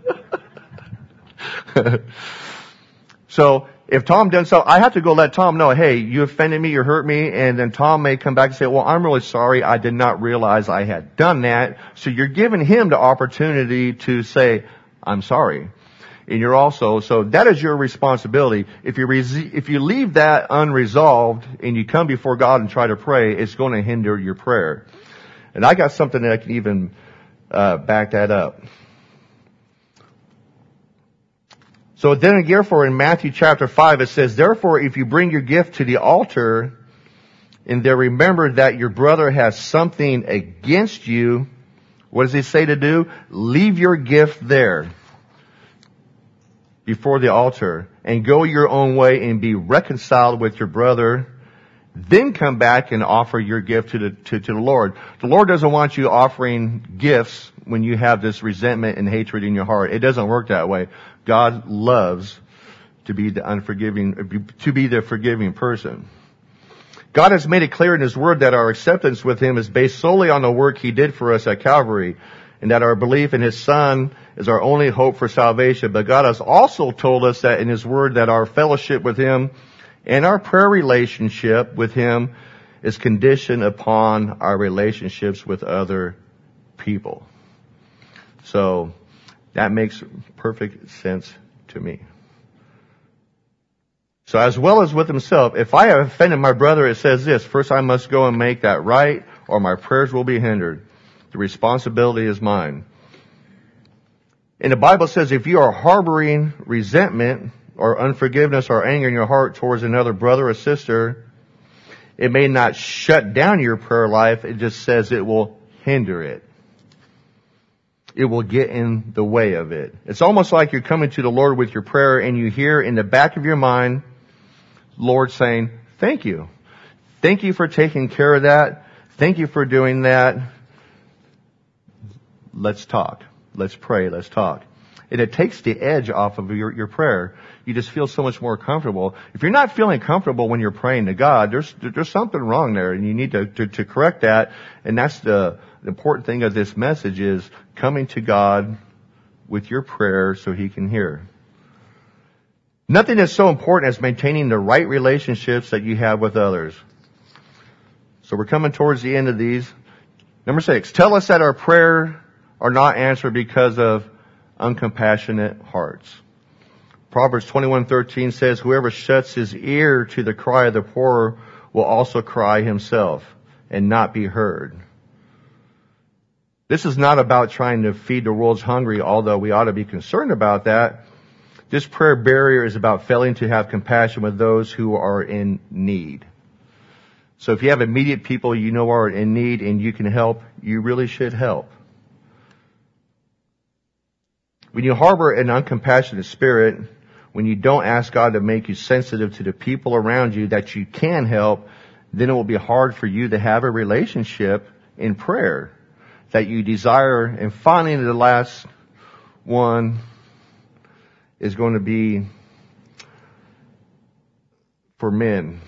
So, if Tom done so, I have to go let Tom know, hey, you offended me, you hurt me, and then Tom may come back and say, well, I'm really sorry, I did not realize I had done that. So you're giving him the opportunity to say, I'm sorry. And you're also, so that is your responsibility. If you resi- if you leave that unresolved and you come before God and try to pray, it's going to hinder your prayer. And I got something that can even uh, back that up. So then therefore in Matthew chapter five it says, therefore if you bring your gift to the altar and there remember that your brother has something against you, what does he say to do? Leave your gift there before the altar and go your own way and be reconciled with your brother. Then come back and offer your gift to the, to, to the Lord. The Lord doesn't want you offering gifts when you have this resentment and hatred in your heart. It doesn't work that way. God loves to be the unforgiving, to be the forgiving person. God has made it clear in His Word that our acceptance with Him is based solely on the work He did for us at Calvary, and that our belief in His Son is our only hope for salvation. But God has also told us that in His Word that our fellowship with Him and our prayer relationship with Him is conditioned upon our relationships with other people. So, that makes perfect sense to me. So as well as with himself, if I have offended my brother, it says this, first I must go and make that right, or my prayers will be hindered. The responsibility is mine. And the Bible says if you are harboring resentment or unforgiveness or anger in your heart towards another brother or sister, it may not shut down your prayer life, it just says it will hinder it. It will get in the way of it. It's almost like you're coming to the Lord with your prayer and you hear in the back of your mind, Lord saying, thank you. Thank you for taking care of that. Thank you for doing that. Let's talk. Let's pray. Let's talk. And it takes the edge off of your, your prayer. You just feel so much more comfortable. If you're not feeling comfortable when you're praying to God, there's there's something wrong there, and you need to, to, to correct that. And that's the, the important thing of this message is coming to God with your prayer so He can hear. Nothing is so important as maintaining the right relationships that you have with others. So we're coming towards the end of these. Number six, tell us that our prayers are not answered because of uncompassionate hearts. Proverbs twenty-one thirteen says, whoever shuts his ear to the cry of the poor will also cry himself and not be heard. This is not about trying to feed the world's hungry, although we ought to be concerned about that. This prayer barrier is about failing to have compassion with those who are in need. So if you have immediate people you know are in need and you can help, you really should help. When you harbor an uncompassionate spirit, when you don't ask God to make you sensitive to the people around you that you can help, then it will be hard for you to have a relationship in prayer that you desire. And finally, the last one is going to be for men.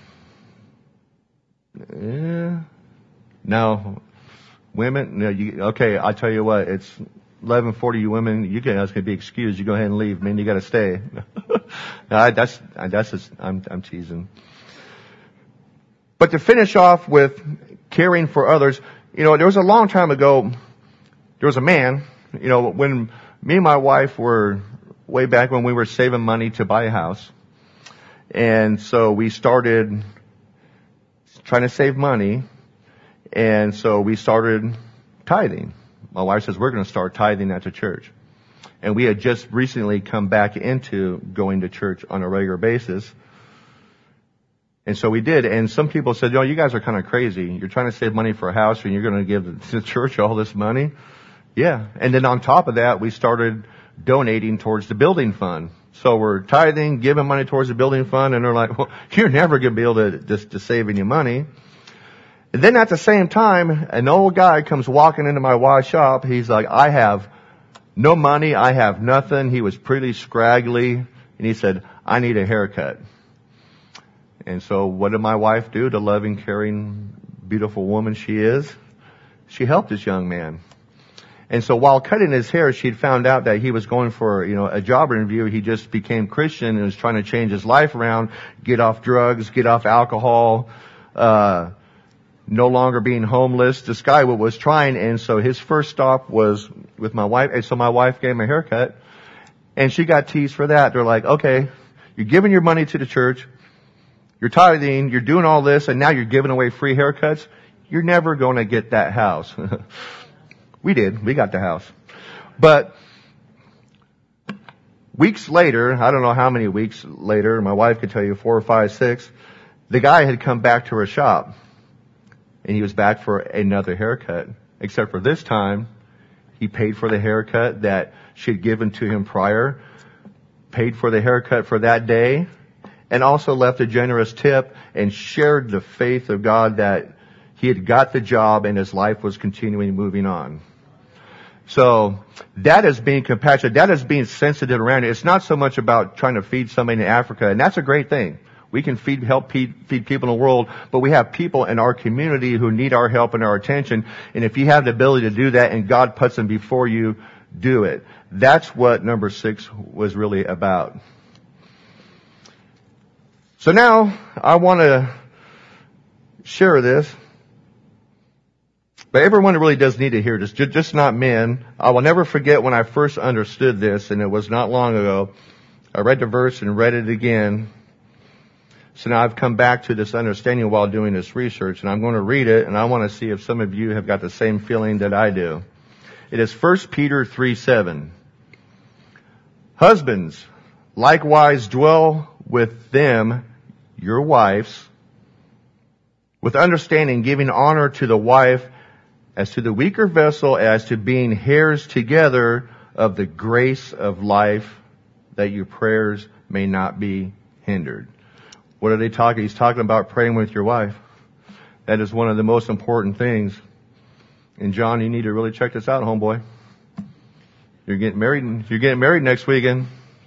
Yeah. Now, women, no, you, okay, I'll tell you what, it's eleven forty, you women, you guys can be excused. You go ahead and leave. Men, you gotta stay. no, I, that's, I, that's just, I'm, I'm teasing. But to finish off with caring for others, you know, there was a long time ago, there was a man, you know, when me and my wife were way back when we were saving money to buy a house. And so we started trying to save money. And so we started tithing. My wife says, we're going to start tithing at the church. And we had just recently come back into going to church on a regular basis. And so we did. And some people said, oh, you guys are kind of crazy. You're trying to save money for a house and you're going to give the church all this money? Yeah. And then on top of that, we started donating towards the building fund. So we're tithing, giving money towards the building fund, and they're like, well, you're never going to be able to, just to save any money. And then at the same time, an old guy comes walking into my wife's shop. He's like, I have no money. I have nothing. He was pretty scraggly. And he said, I need a haircut. And so what did my wife do? The loving, caring, beautiful woman she is, she helped this young man. And so while cutting his hair, she'd found out that he was going for, you know, a job interview. He just became Christian and was trying to change his life around, get off drugs, get off alcohol, uh, no longer being homeless. This guy was trying, and so his first stop was with my wife. And so my wife gave him a haircut, and she got teased for that. They're like, okay, you're giving your money to the church, you're tithing, you're doing all this, and now you're giving away free haircuts. You're never going to get that house. We did. We got the house. But weeks later, I don't know how many weeks later, my wife could tell you four or five, six, the guy had come back to her shop. And he was back for another haircut. Except for this time, he paid for the haircut that she had given to him prior, paid for the haircut for that day, and also left a generous tip and shared the faith of God that he had got the job and his life was continuing moving on. So that is being compassionate. That is being sensitive around it. It's not so much about trying to feed somebody in Africa, and that's a great thing. We can feed, help feed, feed people in the world, but we have people in our community who need our help and our attention. And if you have the ability to do that and God puts them before you, do it. That's what number six was really about. So now I want to share this. But everyone really does need to hear this, just not men. I will never forget when I first understood this, and it was not long ago. I read the verse and read it again. So now I've come back to this understanding while doing this research, and I'm going to read it, and I want to see if some of you have got the same feeling that I do. It is First Peter three seven. Husbands, likewise dwell with them, your wives, with understanding, giving honor to the wife as to the weaker vessel, as to being heirs together of the grace of life, that your prayers may not be hindered. What are they talking? He's talking about praying with your wife. That is one of the most important things. And John, you need to really check this out, homeboy. You're getting married. You're getting married next weekend.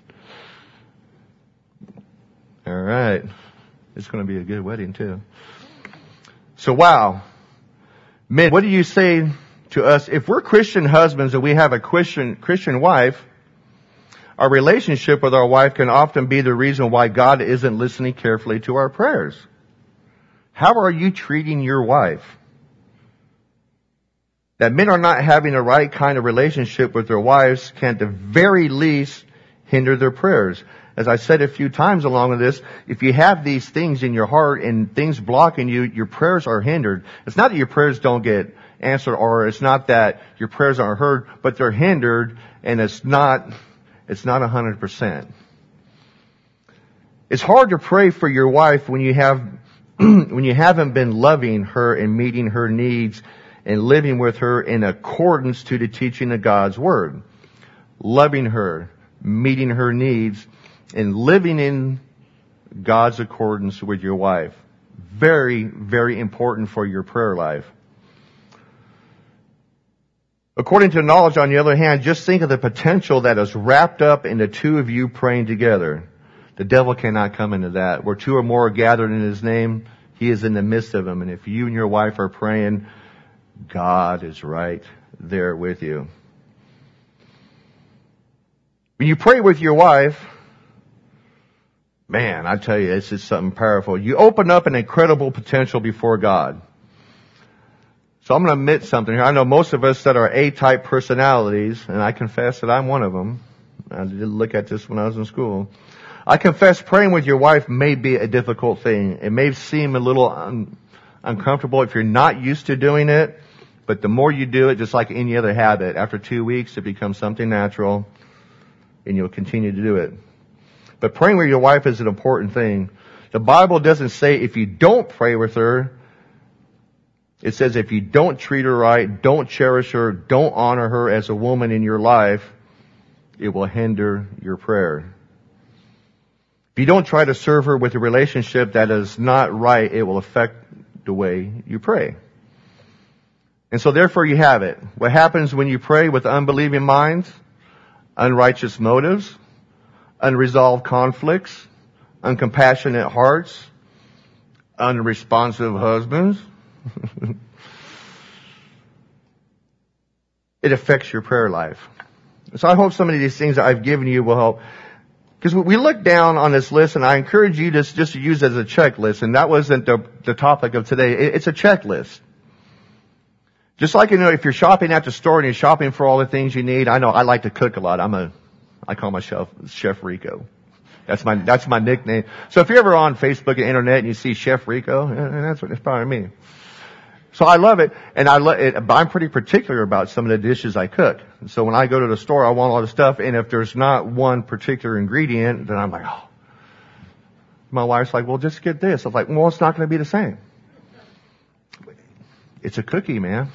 All right. It's going to be a good wedding too. So wow. Men, what do you say to us? If we're Christian husbands and we have a Christian, Christian wife, our relationship with our wife can often be the reason why God isn't listening carefully to our prayers. How are you treating your wife? That men are not having the right kind of relationship with their wives can at the very least hinder their prayers. As I said a few times along with this, if you have these things in your heart and things blocking you, your prayers are hindered. It's not that your prayers don't get answered, or it's not that your prayers aren't heard, but they're hindered, and it's not, it's not a hundred percent. It's hard to pray for your wife when you have, when you haven't been loving her and meeting her needs and living with her in accordance to the teaching of God's Word. Loving her, meeting her needs, and living in God's accordance with your wife. Very, very important for your prayer life. According to knowledge, on the other hand, just think of the potential that is wrapped up in the two of you praying together. The devil cannot come into that. Where two or more are gathered in His name, He is in the midst of them. And if you and your wife are praying, God is right there with you. When you pray with your wife, man, I tell you, it's just something powerful. You open up an incredible potential before God. So I'm going to admit something here. I know most of us that are A-type personalities, and I confess that I'm one of them. I did look at this when I was in school. I confess praying with your wife may be a difficult thing. It may seem a little un- uncomfortable if you're not used to doing it, but the more you do it, just like any other habit, after two weeks it becomes something natural, and you'll continue to do it. But praying with your wife is an important thing. The Bible doesn't say if you don't pray with her. It says if you don't treat her right, don't cherish her, don't honor her as a woman in your life, it will hinder your prayer. If you don't try to serve her with a relationship that is not right, it will affect the way you pray. And so therefore you have it. What happens when you pray with unbelieving minds, unrighteous motives, unresolved conflicts, uncompassionate hearts, unresponsive husbands? It affects your prayer life. So I hope some of these things that I've given you will help. Because we look down on this list, and I encourage you to just to use it as a checklist, and that wasn't the, the topic of today. It's a checklist. Just like, you know, if you're shopping at the store and you're shopping for all the things you need, I know I like to cook a lot. I'm a, I call myself Chef Rico. That's my, that's my nickname. So if you're ever on Facebook and internet and you see Chef Rico, that's what, that's probably me. So I love it, and I love it, but I'm pretty particular about some of the dishes I cook. So when I go to the store, I want all the stuff, and if there's not one particular ingredient, then I'm like, oh. My wife's like, well, just get this. I'm like, well, it's not going to be the same. It's a cookie, man.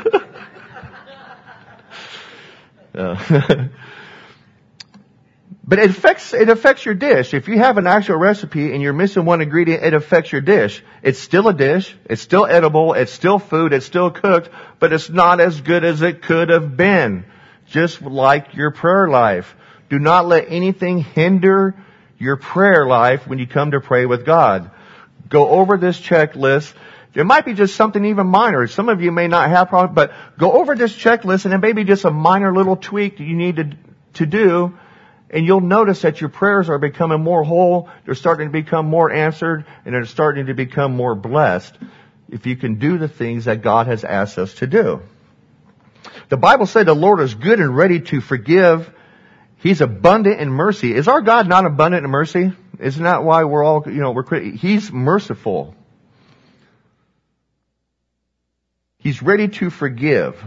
uh, But it affects, it affects your dish. If you have an actual recipe and you're missing one ingredient, it affects your dish. It's still a dish. It's still edible. It's still food. It's still cooked, but it's not as good as it could have been. Just like your prayer life. Do not let anything hinder your prayer life when you come to pray with God. Go over this checklist. It might be just something even minor. Some of you may not have problems, but go over this checklist and it may be just a minor little tweak that you need to, to do. And you'll notice that your prayers are becoming more whole, they're starting to become more answered, and they're starting to become more blessed if you can do the things that God has asked us to do. The Bible said the Lord is good and ready to forgive. He's abundant in mercy. Is our God not abundant in mercy? Isn't that why we're all, you know, we're, He's merciful. He's ready to forgive.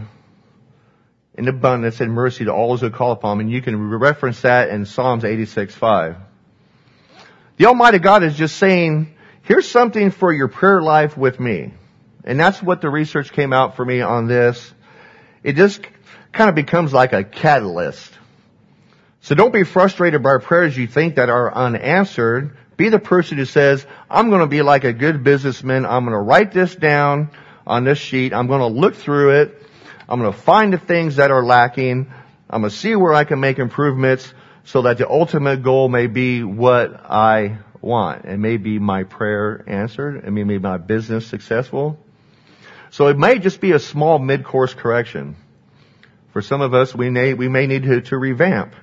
In abundance and mercy to all those who call upon him. And you can reference that in Psalms eighty-six five. The Almighty God is just saying, here's something for your prayer life with me. And that's what the research came out for me on this. It just kind of becomes like a catalyst. So don't be frustrated by prayers you think that are unanswered. Be the person who says, I'm going to be like a good businessman. I'm going to write this down on this sheet. I'm going to look through it. I'm going to find the things that are lacking. I'm going to see where I can make improvements so that the ultimate goal may be what I want. It may be my prayer answered. It may be my business successful. So it may just be a small mid-course correction. For some of us, we may, we may need to, to revamp.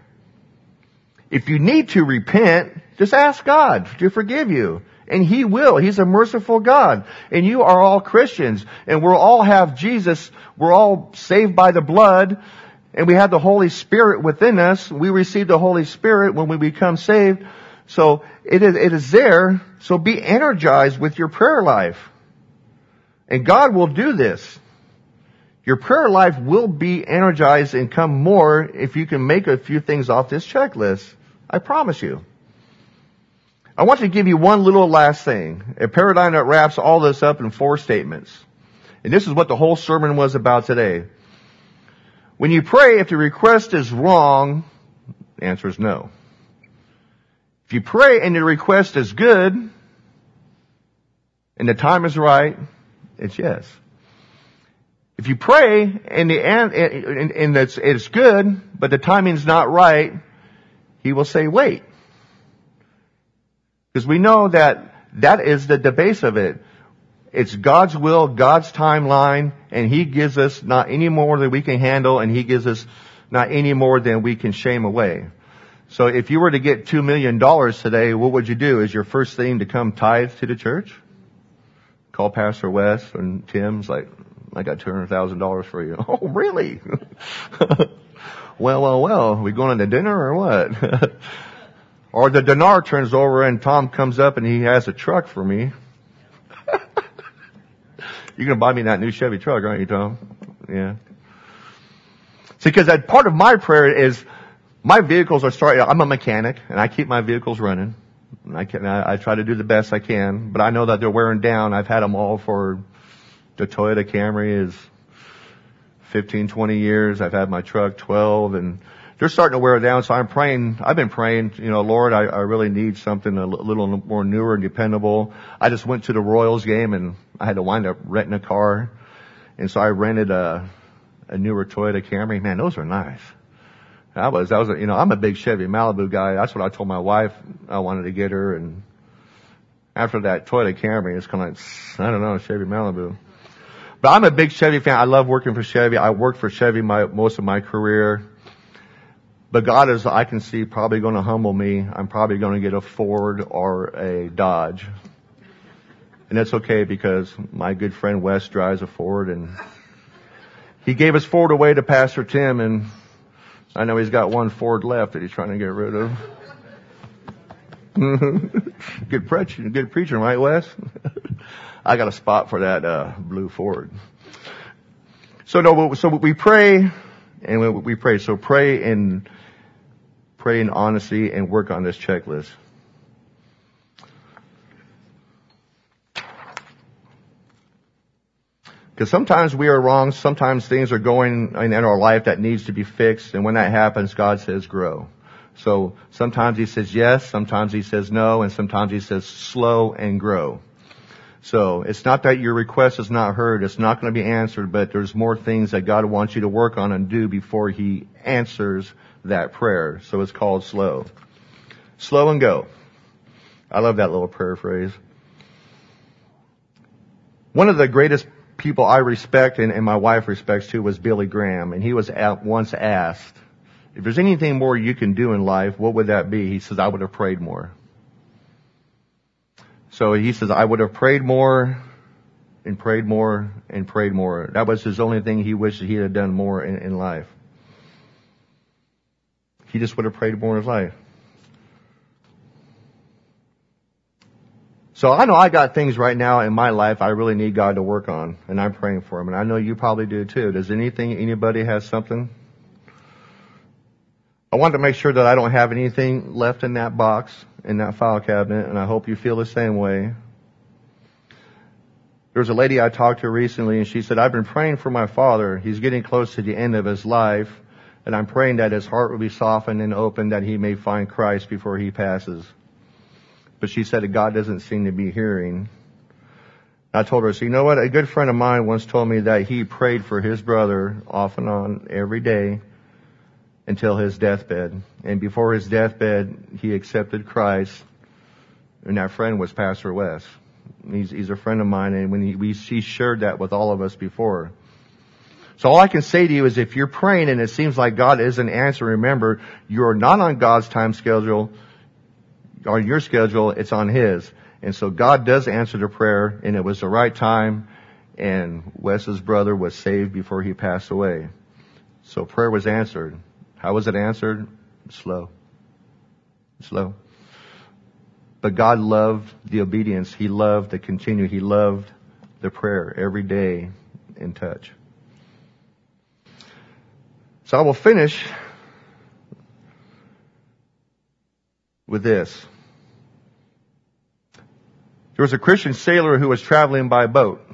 If you need to repent, just ask God to forgive you. And He will. He's a merciful God. And you are all Christians. And we'll all have Jesus. We're all saved by the blood. And we have the Holy Spirit within us. We receive the Holy Spirit when we become saved. So it is, it is there. So be energized with your prayer life. And God will do this. Your prayer life will be energized and come more if you can make a few things off this checklist. I promise you. I want to give you one little last thing, a paradigm that wraps all this up in four statements. And this is what the whole sermon was about today. When you pray, if the request is wrong, the answer is no. If you pray and the request is good, and the time is right, it's yes. If you pray and the and, and, and it's, it's good, but the timing's not right, He will say, wait. Because we know that that is the, the base of it. It's God's will, God's timeline, and He gives us not any more than we can handle, and He gives us not any more than we can shame away. So if you were to get two million dollars today, what would you do? Is your first thing to come tithe to the church? Call Pastor Wes and Tim's like, I got two hundred thousand dollars for you. Oh, really? well, well, well, we going to dinner or what? Or the dinar turns over and Tom comes up and he has a truck for me. You're going to buy me that new Chevy truck, aren't you, Tom? Yeah. See, because that part of my prayer is my vehicles are starting. I'm a mechanic and I keep my vehicles running. And I can, I, I try to do the best I can, but I know that they're wearing down. I've had them all for the Toyota Camry is fifteen, twenty years. I've had my truck twelve, and they're starting to wear down. So I'm praying, I've been praying, you know, Lord, I, I really need something a little more newer and dependable. I just went to the Royals game and I had to wind up renting a car. And so I rented a, a newer Toyota Camry. Man, those are nice. I was, I was, you know, I'm a big Chevy Malibu guy. That's what I told my wife I wanted to get her. And after that Toyota Camry, it's kind of like, I don't know, Chevy Malibu. But I'm a big Chevy fan. I love working for Chevy. I worked for Chevy my, most of my career. But God is, I can see, probably going to humble me. I'm probably going to get a Ford or a Dodge. And that's okay because my good friend Wes drives a Ford and he gave his Ford away to Pastor Tim, and I know he's got one Ford left that he's trying to get rid of. Good preaching, good preaching, right, Wes? I got a spot for that uh blue Ford. So no, so we pray, and we, we pray. So pray in pray in honesty and work on this checklist. Because sometimes we are wrong. Sometimes things are going in our life that needs to be fixed. And when that happens, God says grow. So sometimes He says yes, sometimes He says no, and sometimes He says slow and grow. So it's not that your request is not heard. It's not going to be answered, but there's more things that God wants you to work on and do before He answers that prayer. So it's called slow. Slow and go. I love that little prayer phrase. One of the greatest people I respect and, and my wife respects too was Billy Graham. And he was at, once asked, if there's anything more you can do in life, what would that be? He says, I would have prayed more. So he says, I would have prayed more and prayed more and prayed more. That was his only thing he wished he had done more in, in life. He just would have prayed more in his life. So I know I got things right now in my life I really need God to work on, and I'm praying for Him, and I know you probably do too. Does anything, anybody has something? I want to make sure that I don't have anything left in that box, in that file cabinet, and I hope you feel the same way. There was a lady I talked to recently, and she said, I've been praying for my father. He's getting close to the end of his life, and I'm praying that his heart will be softened and open, that he may find Christ before he passes. But she said that God doesn't seem to be hearing. I told her, so you know what? A good friend of mine once told me that he prayed for his brother off and on every day until his deathbed. And before his deathbed, he accepted Christ. And that friend was Pastor Wes. He's, he's a friend of mine, and when he, we, he shared that with all of us before. So all I can say to you is if you're praying and it seems like God isn't answering, remember, you're not on God's time schedule. On your schedule, it's on His. And so God does answer the prayer, and it was the right time, and Wes's brother was saved before he passed away. So prayer was answered. How was it answered? Slow. Slow. But God loved the obedience. He loved the continue. He loved the prayer every day in touch. So I will finish with this. There was a Christian sailor who was traveling by boat.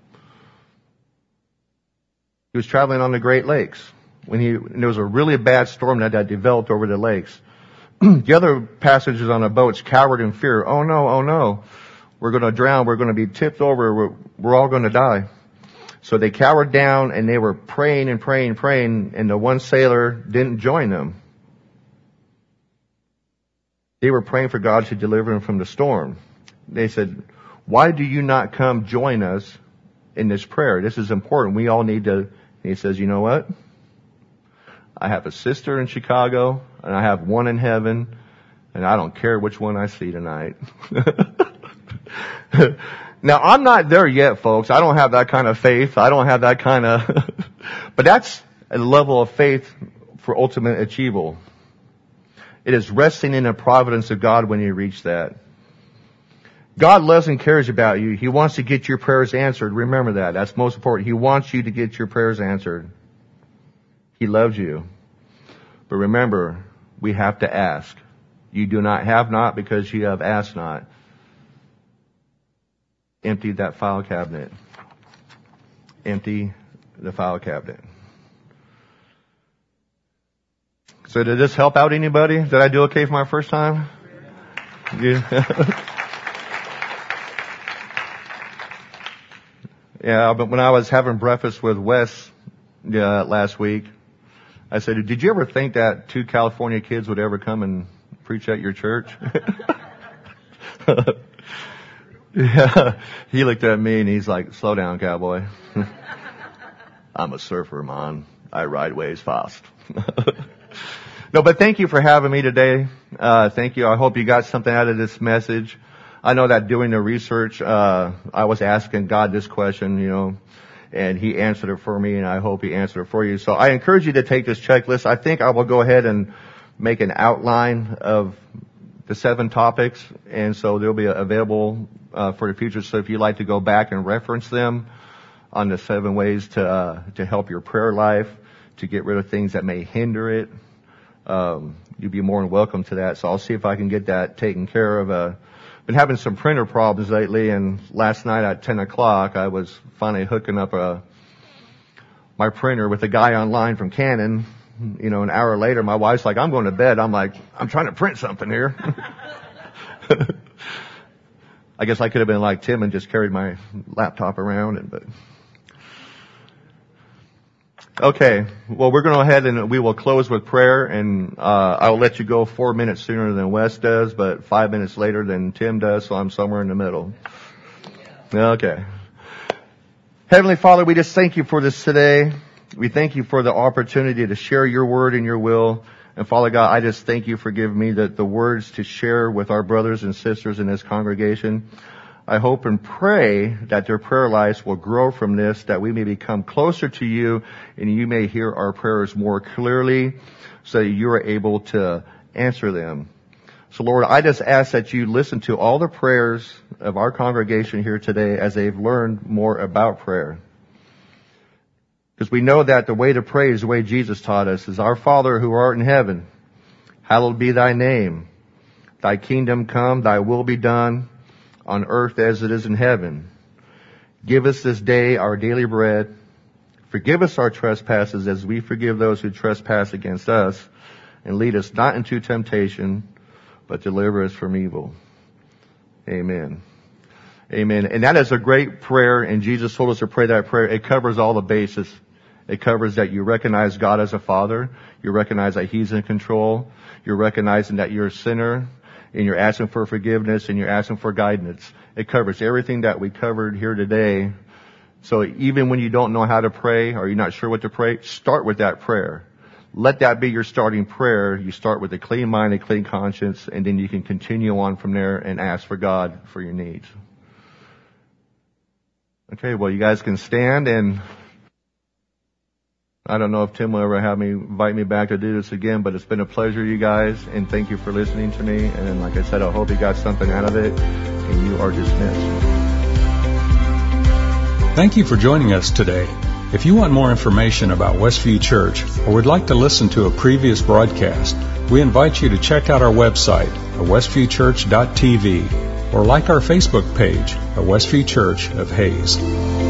He was traveling on the Great Lakes when he, and there was a really bad storm that had developed over the lakes. The other passengers on the boats cowered in fear. Oh no, oh no. We're going to drown. We're going to be tipped over. We're, we're all going to die. So they cowered down and they were praying and praying, praying, and the one sailor didn't join them. They were praying for God to deliver them from the storm. They said, why do you not come join us in this prayer? This is important. We all need to. And he says, you know what? I have a sister in Chicago, and I have one in heaven, and I don't care which one I see tonight. Now, I'm not there yet, folks. I don't have that kind of faith. I don't have that kind of... But that's a level of faith for ultimate achievable. It is resting in the providence of God when you reach that. God loves and cares about you. He wants to get your prayers answered. Remember that. That's most important. He wants you to get your prayers answered. He loves you. But remember, we have to ask. You do not have not because you have asked not. Empty that file cabinet. Empty the file cabinet. So did this help out anybody? Did I do okay for my first time? Yeah. Yeah, but when I was having breakfast with Wes yeah, last week, I said, did you ever think that two California kids would ever come and preach at your church? Yeah. He looked at me and he's like, slow down, cowboy. I'm a surfer, man. I ride waves fast. No, but thank you for having me today. Uh, thank you. I hope you got something out of this message. I know that doing the research, uh, I was asking God this question, you know, and He answered it for me, and I hope He answered it for you. So I encourage you to take this checklist. I think I will go ahead and make an outline of the seven topics, and so they'll be available uh, for the future. So if you'd like to go back and reference them on the seven ways to uh, to help your prayer life, to get rid of things that may hinder it, um, you'd be more than welcome to that. So I'll see if I can get that taken care of. Uh, been having some printer problems lately, and last night at ten o'clock, I was finally hooking up a my printer with a guy online from Canon. You know, an hour later, my wife's like, I'm going to bed. I'm like, I'm trying to print something here. I guess I could have been like Tim and just carried my laptop around, and but. Okay, well, we're going to go ahead and we will close with prayer, and uh I will let you go four minutes sooner than Wes does, but five minutes later than Tim does, so I'm somewhere in the middle. Okay. Heavenly Father, we just thank you for this today. We thank you for the opportunity to share your word and your will. And Father God, I just thank you for giving me the, the words to share with our brothers and sisters in this congregation. I hope and pray that their prayer lives will grow from this, that we may become closer to you and you may hear our prayers more clearly so that you are able to answer them. So Lord, I just ask that you listen to all the prayers of our congregation here today as they've learned more about prayer. Because we know that the way to pray is the way Jesus taught us, is our Father who art in heaven, hallowed be thy name. Thy kingdom come, thy will be done on earth as it is in heaven. Give us this day our daily bread. Forgive us our trespasses as we forgive those who trespass against us. And lead us not into temptation, but deliver us from evil. Amen. Amen. And that is a great prayer, and Jesus told us to pray that prayer. It covers all the bases. It covers that you recognize God as a Father. You recognize that He's in control. You're recognizing that you're a sinner, and you're asking for forgiveness, and you're asking for guidance. It covers everything that we covered here today. So even when you don't know how to pray, or you're not sure what to pray, start with that prayer. Let that be your starting prayer. You start with a clean mind, a clean conscience, and then you can continue on from there and ask for God for your needs. Okay, well, you guys can stand, and I don't know if Tim will ever have me invite me back to do this again, but it's been a pleasure, you guys, and thank you for listening to me. And like I said, I hope you got something out of it, and you are dismissed. Thank you for joining us today. If you want more information about Westview Church or would like to listen to a previous broadcast, we invite you to check out our website at westview church dot t v or like our Facebook page at Westview Church of Hayes.